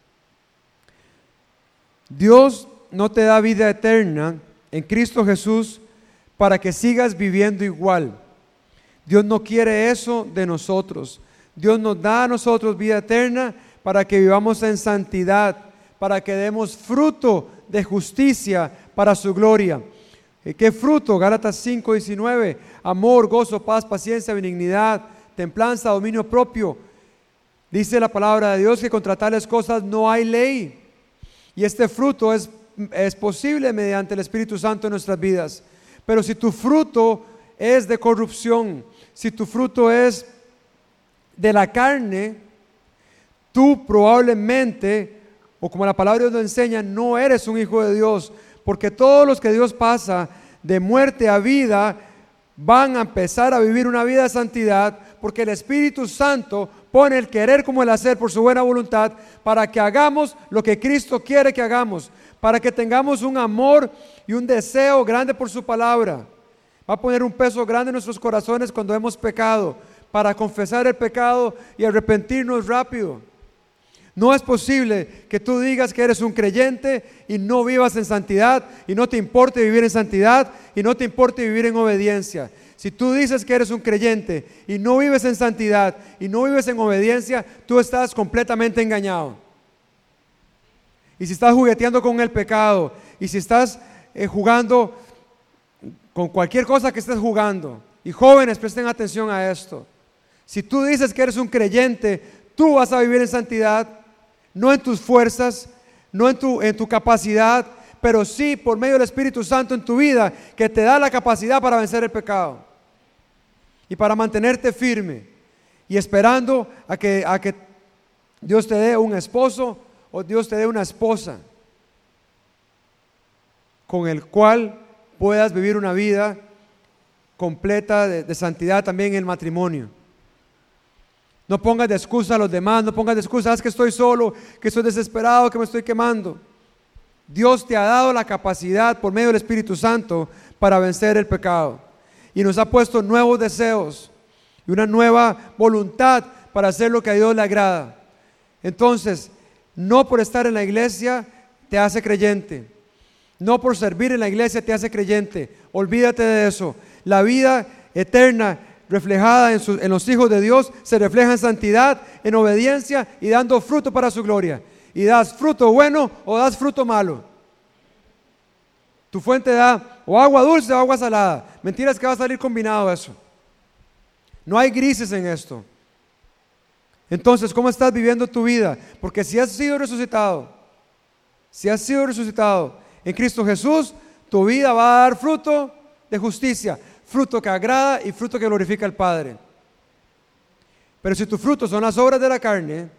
[SPEAKER 1] Dios no te da vida eterna en Cristo Jesús para que sigas viviendo igual. Dios no quiere eso de nosotros. Dios nos da a nosotros vida eterna para que vivamos en santidad, para que demos fruto de justicia para su gloria. ¿Qué fruto? Gálatas cinco diecinueve, amor, gozo, paz, paciencia, benignidad, templanza, dominio propio. Dice la palabra de Dios que contra tales cosas no hay ley. Y este fruto es, es posible mediante el Espíritu Santo en nuestras vidas. Pero si tu fruto es de corrupción, si tu fruto es de la carne, tú probablemente, o como la palabra de Dios nos enseña, no eres un hijo de Dios, porque todos los que Dios pasa de muerte a vida van a empezar a vivir una vida de santidad, porque el Espíritu Santo pone el querer como el hacer por su buena voluntad para que hagamos lo que Cristo quiere que hagamos, para que tengamos un amor y un deseo grande por su palabra. Va a poner un peso grande en nuestros corazones cuando hemos pecado, para confesar el pecado y arrepentirnos rápido. No es posible que tú digas que eres un creyente y no vivas en santidad, y no te importe vivir en santidad, y no te importe vivir en obediencia. Si tú dices que eres un creyente y no vives en santidad y no vives en obediencia, tú estás completamente engañado. Y si estás jugueteando con el pecado, y si estás eh, jugando con cualquier cosa que estés jugando, y jóvenes, presten atención a esto. Si tú dices que eres un creyente, tú vas a vivir en santidad, no en tus fuerzas, no en tu, en tu capacidad, pero sí por medio del Espíritu Santo en tu vida, que te da la capacidad para vencer el pecado y para mantenerte firme y esperando a que, a que Dios te dé un esposo o Dios te dé una esposa con el cual puedas vivir una vida completa de, de santidad también en el matrimonio. No pongas de excusa a los demás, no pongas de excusa, es que estoy solo, que estoy desesperado, que me estoy quemando. Dios te ha dado la capacidad por medio del Espíritu Santo para vencer el pecado. Y nos ha puesto nuevos deseos y una nueva voluntad para hacer lo que a Dios le agrada. Entonces, no por estar en la iglesia te hace creyente. No por servir en la iglesia te hace creyente. Olvídate de eso. La vida eterna reflejada en, su, en los hijos de Dios se refleja en santidad, en obediencia y dando fruto para su gloria. Y das fruto bueno o das fruto malo. Tu fuente da o agua dulce o agua salada. Mentira es que va a salir combinado eso. No hay grises en esto. Entonces, ¿cómo estás viviendo tu vida? Porque si has sido resucitado, si has sido resucitado en Cristo Jesús, tu vida va a dar fruto de justicia, fruto que agrada y fruto que glorifica al Padre. Pero si tus frutos son las obras de la carne,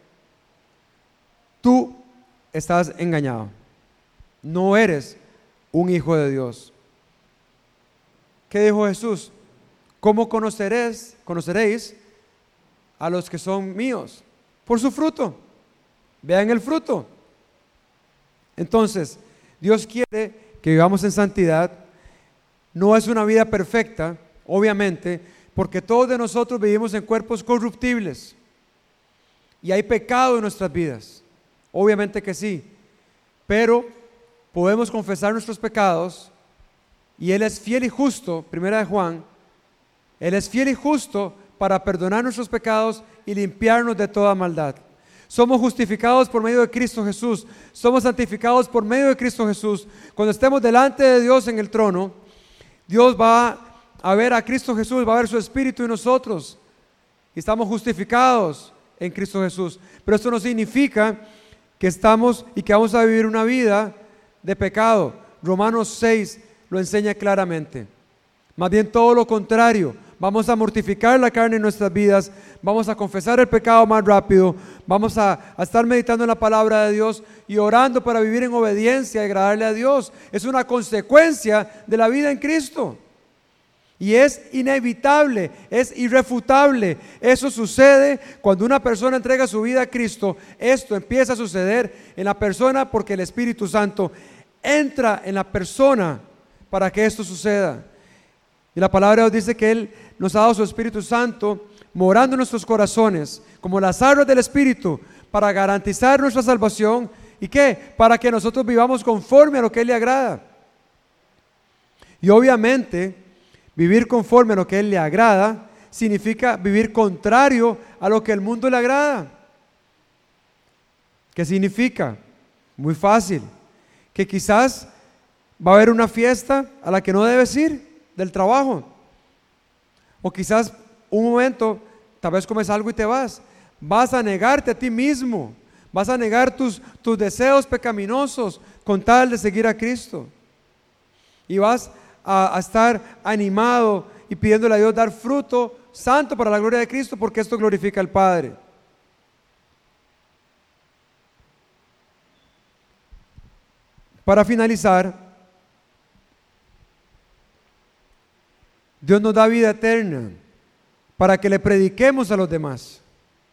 [SPEAKER 1] tú estás engañado. No eres un hijo de Dios. ¿Qué dijo Jesús? ¿Cómo conoceréis, conoceréis a los que son míos? Por su fruto. Vean el fruto. Entonces, Dios quiere que vivamos en santidad. No es una vida perfecta, obviamente, porque todos de nosotros vivimos en cuerpos corruptibles y hay pecado en nuestras vidas. Obviamente que sí, pero podemos confesar nuestros pecados y Él es fiel y justo, primera de Juan, Él es fiel y justo para perdonar nuestros pecados y limpiarnos de toda maldad. Somos justificados por medio de Cristo Jesús, somos santificados por medio de Cristo Jesús. Cuando estemos delante de Dios en el trono, Dios va a ver a Cristo Jesús, va a ver su Espíritu en nosotros y estamos justificados en Cristo Jesús. Pero esto no significa que estamos y que vamos a vivir una vida de pecado. Romanos seis lo enseña claramente. Más bien todo lo contrario, vamos a mortificar la carne en nuestras vidas, vamos a confesar el pecado más rápido, vamos a, a estar meditando en la palabra de Dios y orando para vivir en obediencia y agradarle a Dios. Es una consecuencia de la vida en Cristo. Y es inevitable, es irrefutable. Eso sucede cuando una persona entrega su vida a Cristo. Esto empieza a suceder en la persona porque el Espíritu Santo entra en la persona para que esto suceda. Y la palabra de Dios dice que Él nos ha dado su Espíritu Santo morando en nuestros corazones, como las arras del Espíritu, para garantizar nuestra salvación. ¿Y qué? Para que nosotros vivamos conforme a lo que Él le agrada. Y obviamente vivir conforme a lo que a Él le agrada significa vivir contrario a lo que el mundo le agrada. ¿Qué significa? Muy fácil. Que quizás va a haber una fiesta a la que no debes ir del trabajo. O quizás un momento, tal vez comes algo y te vas. Vas a negarte a ti mismo. Vas a negar tus, tus deseos pecaminosos con tal de seguir a Cristo. Y vas A, a estar animado y pidiéndole a Dios dar fruto santo para la gloria de Cristo, porque esto glorifica al Padre. Para finalizar, Dios nos da vida eterna para que le prediquemos a los demás.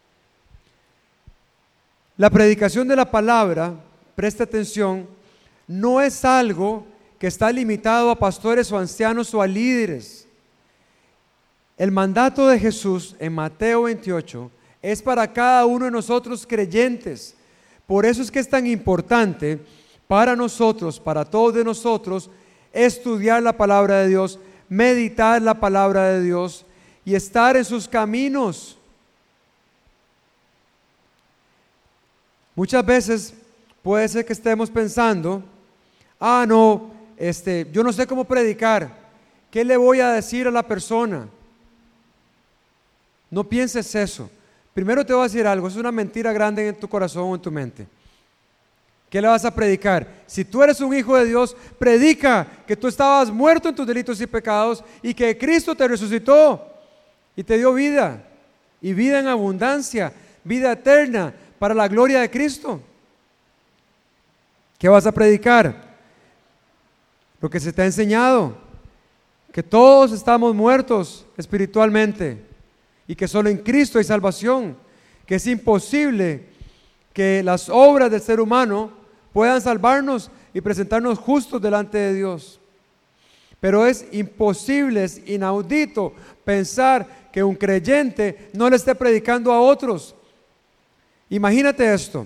[SPEAKER 1] La predicación de la palabra, presta atención, no es algo que está limitado a pastores o ancianos o a líderes. El mandato de Jesús en Mateo veintiocho es para cada uno de nosotros creyentes. Por eso es que es tan importante para nosotros, para todos de nosotros, estudiar la palabra de Dios, meditar la palabra de Dios y estar en sus caminos. Muchas veces puede ser que estemos pensando, ah no, Este, yo no sé cómo predicar. ¿Qué le voy a decir a la persona? No pienses eso. Primero te voy a decir algo, es una mentira grande en tu corazón o en tu mente. ¿Qué le vas a predicar? Si tú eres un hijo de Dios, predica que tú estabas muerto en tus delitos y pecados y que Cristo te resucitó y te dio vida, y vida en abundancia, vida eterna para la gloria de Cristo. ¿Qué vas a predicar? Lo que se te ha enseñado, que todos estamos muertos espiritualmente y que solo en Cristo hay salvación, que es imposible que las obras del ser humano puedan salvarnos y presentarnos justos delante de Dios. Pero es imposible, es inaudito pensar que un creyente no le esté predicando a otros. Imagínate esto: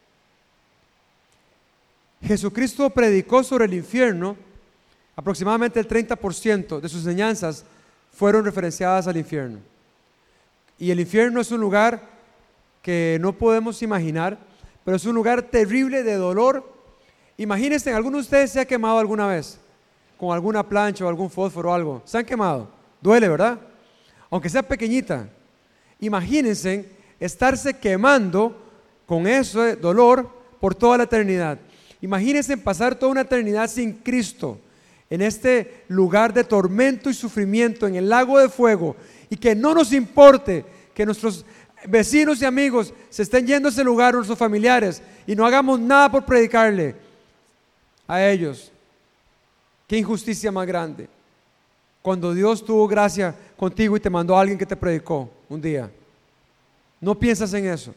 [SPEAKER 1] Jesucristo predicó sobre el infierno. Aproximadamente el treinta por ciento de sus enseñanzas fueron referenciadas al infierno. Y el infierno es un lugar que no podemos imaginar, pero es un lugar terrible de dolor. Imagínense, ¿alguno de ustedes se ha quemado alguna vez? Con alguna plancha o algún fósforo o algo. ¿Se han quemado? Duele, ¿verdad? Aunque sea pequeñita. Imagínense estarse quemando con ese dolor por toda la eternidad. Imagínense pasar toda una eternidad sin Cristo, en este lugar de tormento y sufrimiento, en el lago de fuego, y que no nos importe que nuestros vecinos y amigos se estén yendo a ese lugar, nuestros familiares, y no hagamos nada por predicarle a ellos. Qué injusticia más grande, cuando Dios tuvo gracia contigo y te mandó a alguien que te predicó un día. No piensas en eso,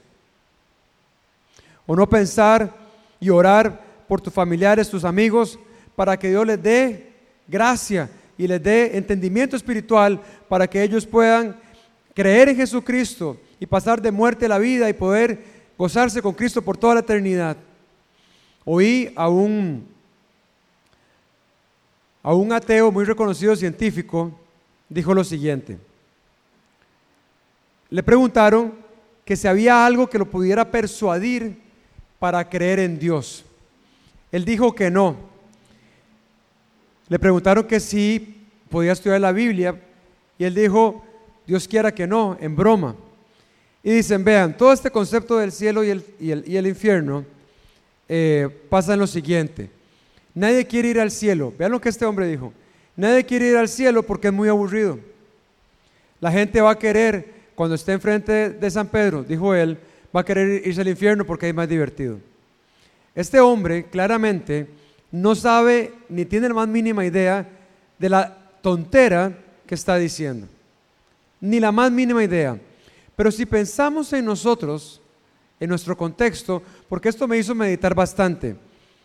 [SPEAKER 1] o no pensar y orar por tus familiares, tus amigos, para que Dios les dé gracia y les dé entendimiento espiritual para que ellos puedan creer en Jesucristo y pasar de muerte a la vida y poder gozarse con Cristo por toda la eternidad. Oí a un, a un ateo muy reconocido científico, dijo lo siguiente. Le preguntaron que si había algo que lo pudiera persuadir para creer en Dios. Él dijo que no. Le preguntaron que si podía estudiar la Biblia y él dijo, Dios quiera que no, en broma. Y dicen, vean, todo este concepto del cielo y el, y el, y el infierno eh, pasa en lo siguiente. Nadie quiere ir al cielo. Vean lo que este hombre dijo. Nadie quiere ir al cielo porque es muy aburrido. La gente va a querer, cuando esté enfrente de San Pedro, dijo él, va a querer irse al infierno porque es más divertido. Este hombre claramente no sabe ni tiene la más mínima idea de la tontera que está diciendo, ni la más mínima idea. Pero si pensamos en nosotros, en nuestro contexto, porque esto me hizo meditar bastante,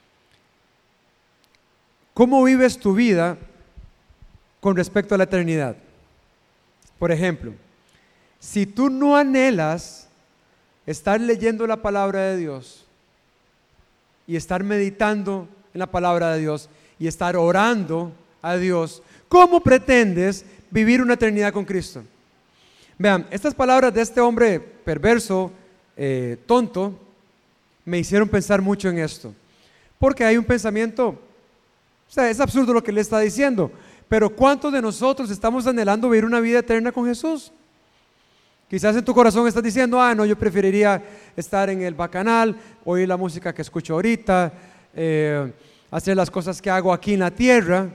[SPEAKER 1] ¿cómo vives tu vida con respecto a la eternidad? Por ejemplo, si tú no anhelas estar leyendo la palabra de Dios y estar meditando en la palabra de Dios y estar orando a Dios, ¿cómo pretendes vivir una eternidad con Cristo? Vean, estas palabras de este hombre perverso, eh, tonto, me hicieron pensar mucho en esto, porque hay un pensamiento, o sea, es absurdo lo que le está diciendo, pero ¿cuántos de nosotros estamos anhelando vivir una vida eterna con Jesús? Quizás en tu corazón estás diciendo, ah, no, yo preferiría estar en el bacanal, oír la música que escucho ahorita, eh, hacer las cosas que hago aquí en la tierra.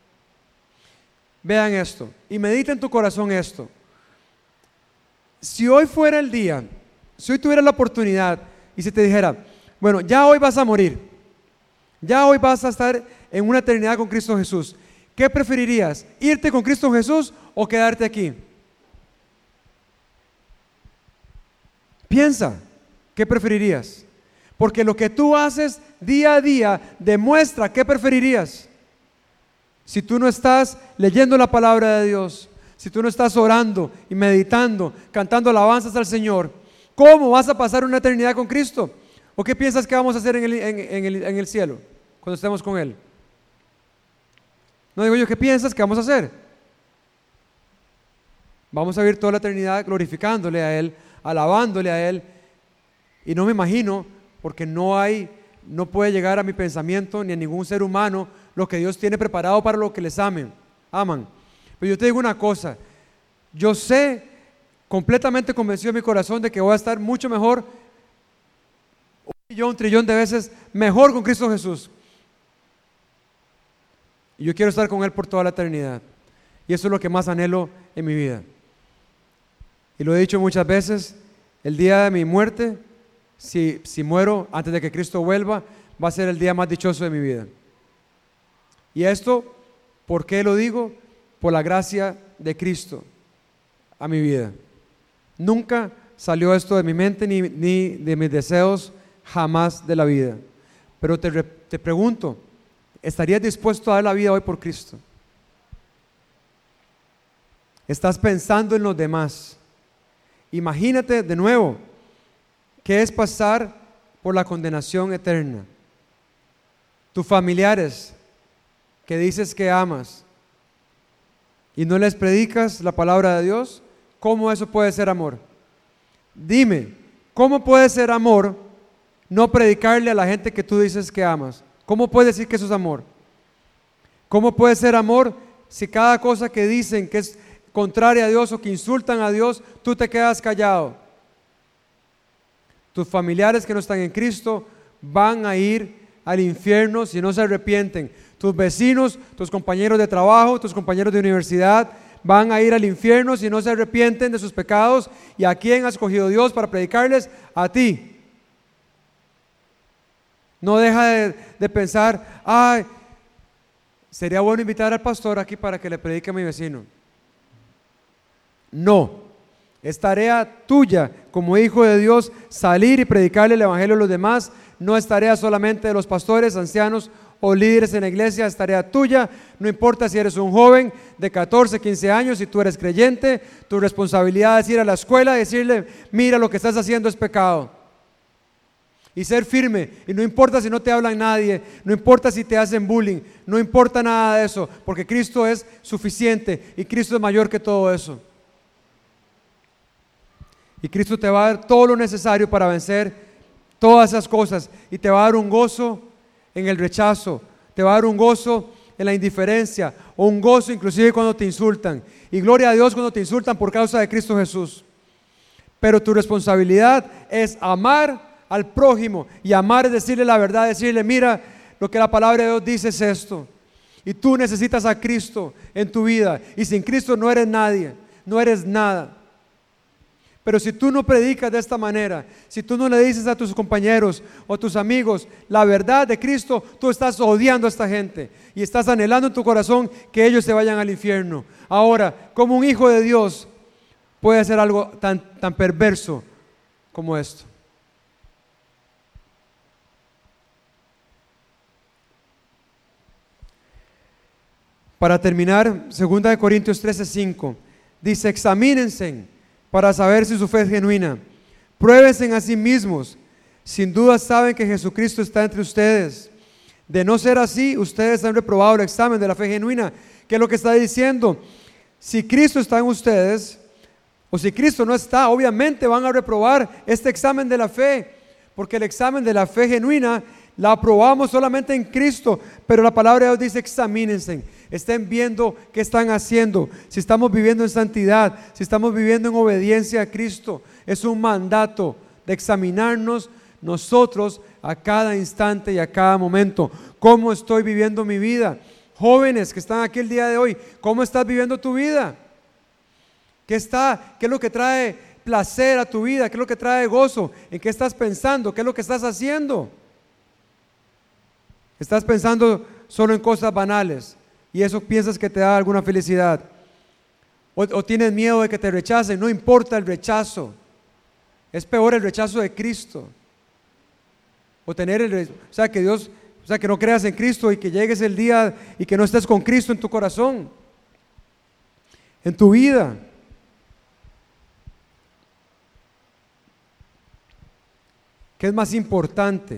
[SPEAKER 1] Vean esto, y medita en tu corazón esto. Si hoy fuera el día, si hoy tuviera la oportunidad y se te dijera, bueno, ya hoy vas a morir, ya hoy vas a estar en una eternidad con Cristo Jesús, ¿qué preferirías? ¿Irte con Cristo Jesús o quedarte aquí? Piensa, ¿qué preferirías? Porque lo que tú haces día a día demuestra qué preferirías. Si tú no estás leyendo la palabra de Dios, si tú no estás orando y meditando, cantando alabanzas al Señor, ¿cómo vas a pasar una eternidad con Cristo? ¿O qué piensas que vamos a hacer en el, en, en el, en el cielo cuando estemos con Él? No digo yo, ¿qué piensas que vamos a hacer? Vamos a vivir toda la eternidad glorificándole a Él, alabándole a Él, y no me imagino, porque no hay, no puede llegar a mi pensamiento ni a ningún ser humano lo que Dios tiene preparado para los que les amen, aman. Pero yo te digo una cosa, yo sé, completamente convencido en mi corazón de que voy a estar mucho mejor, un millón, un trillón de veces mejor con Cristo Jesús. Y yo quiero estar con Él por toda la eternidad. Y eso es lo que más anhelo en mi vida. Y lo he dicho muchas veces, el día de mi muerte, si, si muero antes de que Cristo vuelva, va a ser el día más dichoso de mi vida. Y esto, ¿por qué lo digo? Por la gracia de Cristo a mi vida. Nunca salió esto de mi mente ni, ni de mis deseos, jamás de la vida. Pero te, te pregunto, ¿estarías dispuesto a dar la vida hoy por Cristo? ¿Estás pensando en los demás? Imagínate de nuevo, ¿qué es pasar por la condenación eterna? Tus familiares que dices que amas y no les predicas la palabra de Dios, ¿cómo eso puede ser amor? Dime, ¿cómo puede ser amor no predicarle a la gente que tú dices que amas? ¿Cómo puedes decir que eso es amor? ¿Cómo puede ser amor si cada cosa que dicen que es contraria a Dios o que insultan a Dios, tú te quedas callado? Tus familiares que no están en Cristo van a ir al infierno si no se arrepienten. Tus vecinos, tus compañeros de trabajo, tus compañeros de universidad van a ir al infierno si no se arrepienten de sus pecados. ¿Y a quién ha escogido Dios para predicarles? A ti. No deja de, de pensar, ay, sería bueno invitar al pastor aquí para que le predique a mi vecino. No, es tarea tuya como hijo de Dios salir y predicarle el evangelio a los demás. No es tarea solamente de los pastores, ancianos o líderes en la iglesia, es tarea tuya. No importa si eres un joven de catorce, quince años, si tú eres creyente, tu responsabilidad es ir a la escuela y decirle, mira, lo que estás haciendo es pecado. Y ser firme, y no importa si no te hablan nadie, no importa si te hacen bullying, no importa nada de eso, porque Cristo es suficiente y Cristo es mayor que todo eso. Y Cristo te va a dar todo lo necesario para vencer todas esas cosas, y te va a dar un gozo en el rechazo, te va a dar un gozo en la indiferencia, o un gozo inclusive cuando te insultan, y gloria a Dios cuando te insultan por causa de Cristo Jesús. Pero tu responsabilidad es amar al prójimo, y amar es decirle la verdad, decirle, mira, lo que la palabra de Dios dice es esto, y tú necesitas a Cristo en tu vida, y sin Cristo no eres nadie. no eres nada. Pero si tú no predicas de esta manera, si tú no le dices a tus compañeros o a tus amigos la verdad de Cristo, tú estás odiando a esta gente y estás anhelando en tu corazón que ellos se vayan al infierno. Ahora, ¿cómo un hijo de Dios puede hacer algo tan, tan perverso como esto? Para terminar, segunda de Corintios trece cinco dice: examínense para saber si su fe es genuina. Pruébense a sí mismos. Sin duda saben que Jesucristo está entre ustedes. De no ser así, ustedes han reprobado el examen de la fe genuina. ¿Qué es lo que está diciendo? Si Cristo está en ustedes, o si Cristo no está, obviamente van a reprobar este examen de la fe, porque el examen de la fe genuina la aprobamos solamente en Cristo. Pero la palabra de Dios dice: examínense, estén viendo qué están haciendo, si estamos viviendo en santidad, si estamos viviendo en obediencia a Cristo. Es un mandato de examinarnos nosotros a cada instante y a cada momento. ¿Cómo estoy viviendo mi vida? Jóvenes que están aquí el día de hoy, ¿cómo estás viviendo tu vida? ¿Qué está, qué es lo que trae placer a tu vida? ¿Qué es lo que trae gozo? ¿En qué estás pensando? ¿Qué es lo que estás haciendo? ¿Estás pensando solo en cosas banales y eso piensas que te da alguna felicidad? ¿O, o tienes miedo de que te rechacen? No importa el rechazo, es peor el rechazo de Cristo. O tener el, o sea, que Dios, o sea, que no creas en Cristo y que llegues el día y que no estés con Cristo en tu corazón, en tu vida. ¿Qué es más importante?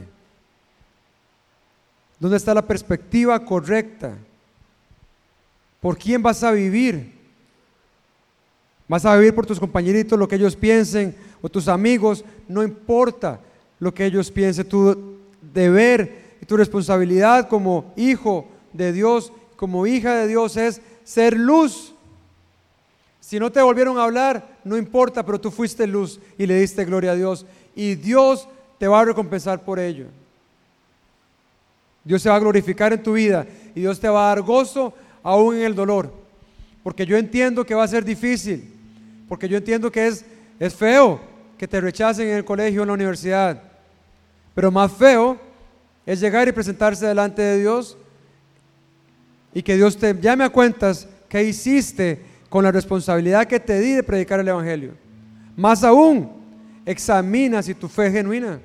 [SPEAKER 1] ¿Dónde está la perspectiva correcta? ¿Por quién vas a vivir? ¿Vas a vivir por tus compañeritos, lo que ellos piensen, o tus amigos? No importa lo que ellos piensen. Tu deber y tu responsabilidad como hijo de Dios, como hija de Dios, es ser luz. Si no te volvieron a hablar, no importa, pero tú fuiste luz y le diste gloria a Dios, y Dios te va a recompensar por ello. Dios se va a glorificar en tu vida y Dios te va a dar gozo aún en el dolor, porque yo entiendo que va a ser difícil, porque yo entiendo que es, es feo que te rechacen en el colegio o en la universidad, pero más feo es llegar y presentarse delante de Dios y que Dios te llame a cuentas qué hiciste con la responsabilidad que te di de predicar el evangelio. Más aún, examina si tu fe es genuina.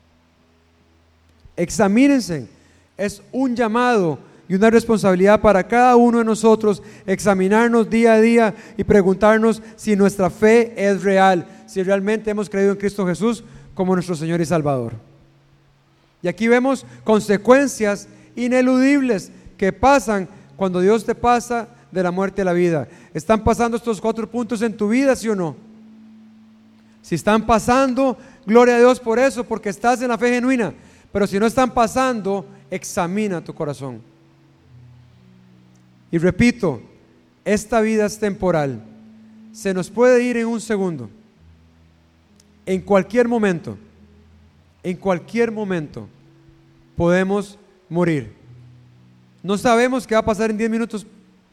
[SPEAKER 1] Examínense. Es un llamado y una responsabilidad para cada uno de nosotros examinarnos día a día y preguntarnos si nuestra fe es real, si realmente hemos creído en Cristo Jesús como nuestro Señor y Salvador. Y aquí vemos consecuencias ineludibles que pasan cuando Dios te pasa de la muerte a la vida. ¿Están pasando estos cuatro puntos en tu vida, sí o no? Si están pasando, gloria a Dios por eso, porque estás en la fe genuina. Pero si no están pasando, examina tu corazón. Y repito, esta vida es temporal. Se nos puede ir en un segundo. En cualquier momento, en cualquier momento podemos morir. No sabemos qué va a pasar en diez minutos.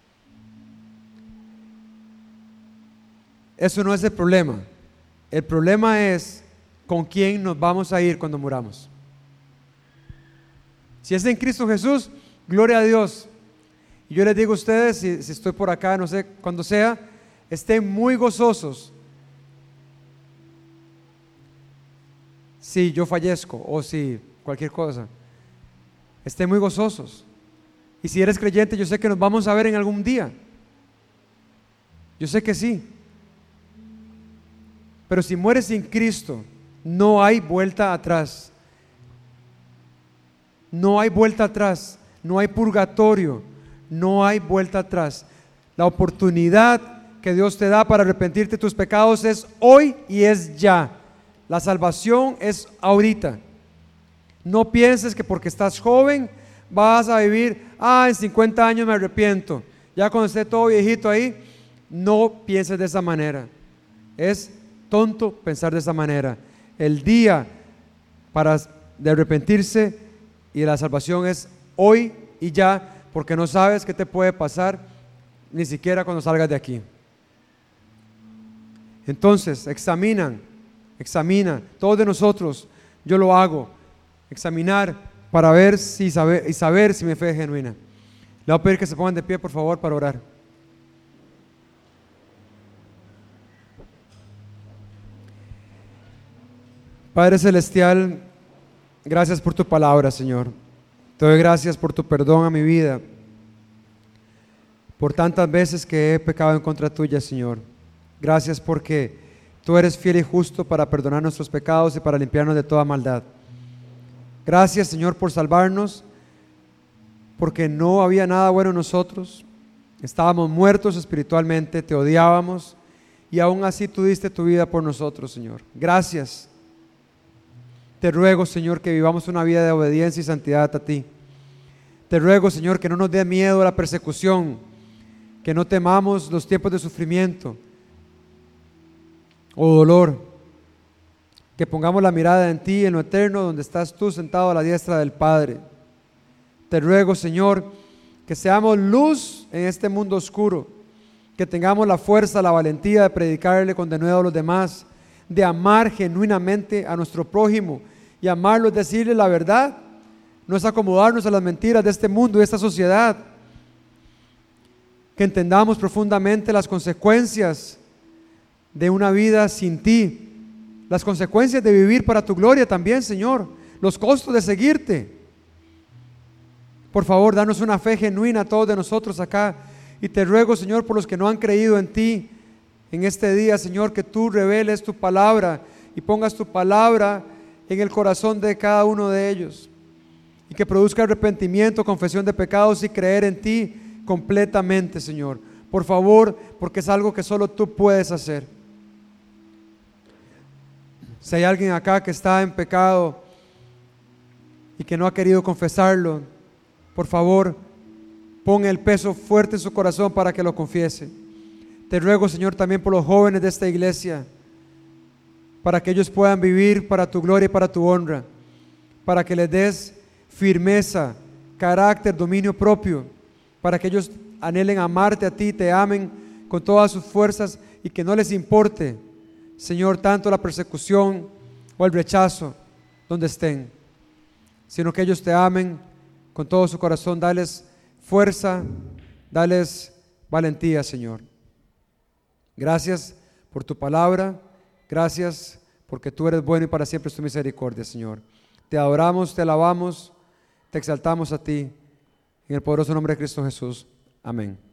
[SPEAKER 1] Eso no es el problema. El problema es con quién nos vamos a ir cuando muramos. Si es en Cristo Jesús, gloria a Dios. Y yo les digo a ustedes, si, si estoy por acá, no sé cuándo sea, estén muy gozosos si yo fallezco o si cualquier cosa. Estén muy gozosos. Y si eres creyente, yo sé que nos vamos a ver en algún día. Yo sé que sí. Pero si mueres sin Cristo, no hay vuelta atrás. No hay vuelta atrás, no hay purgatorio, no hay vuelta atrás. La oportunidad que Dios te da para arrepentirte de tus pecados es hoy y es ya. La salvación es ahorita. No pienses que porque estás joven vas a vivir, ah, en cincuenta años me arrepiento. Ya cuando esté todo viejito ahí, no pienses de esa manera. Es tonto pensar de esa manera. El día para de arrepentirse y la salvación es hoy y ya, porque no sabes qué te puede pasar ni siquiera cuando salgas de aquí. Entonces, examinan, examina, todos de nosotros, yo lo hago, examinar para ver si saber, y saber si mi fe es genuina. Le voy a pedir que se pongan de pie, por favor, para orar. Padre Celestial, gracias por tu palabra, Señor. Te doy gracias por tu perdón a mi vida, por tantas veces que he pecado en contra tuya, Señor. Gracias porque tú eres fiel y justo para perdonar nuestros pecados y para limpiarnos de toda maldad. Gracias, Señor, por salvarnos, porque no había nada bueno en nosotros. Estábamos muertos espiritualmente, te odiábamos y aún así tú diste tu vida por nosotros, Señor. Gracias. Te ruego, Señor, que vivamos una vida de obediencia y santidad a ti. Te ruego, Señor, que no nos dé miedo la persecución, que no temamos los tiempos de sufrimiento o dolor, que pongamos la mirada en ti, en lo eterno, donde estás tú sentado a la diestra del Padre. Te ruego, Señor, que seamos luz en este mundo oscuro, que tengamos la fuerza, la valentía de predicarle con denuedo a los demás, de amar genuinamente a nuestro prójimo, y amarlo es decirle la verdad, no es acomodarnos a las mentiras de este mundo y de esta sociedad. Que entendamos profundamente las consecuencias de una vida sin ti, las consecuencias de vivir para tu gloria también, Señor, los costos de seguirte. Por favor, danos una fe genuina a todos de nosotros acá, y te ruego, Señor, por los que no han creído en ti en este día, Señor, que tú reveles tu palabra y pongas tu palabra en el corazón de cada uno de ellos, y que produzca arrepentimiento, confesión de pecados y creer en ti completamente, Señor. Por favor, porque es algo que solo tú puedes hacer. Si hay alguien acá que está en pecado y que no ha querido confesarlo, por favor, pon el peso fuerte en su corazón para que lo confiese. Te ruego, Señor, también por los jóvenes de esta iglesia, para que ellos puedan vivir para tu gloria y para tu honra, para que les des firmeza, carácter, dominio propio, para que ellos anhelen amarte a ti, te amen con todas sus fuerzas y que no les importe, Señor, tanto la persecución o el rechazo donde estén, sino que ellos te amen con todo su corazón. Dales fuerza, dales valentía, Señor. Gracias por tu palabra, gracias porque tú eres bueno y para siempre es tu misericordia, Señor. Te adoramos, te alabamos, te exaltamos a ti, en el poderoso nombre de Cristo Jesús. Amén.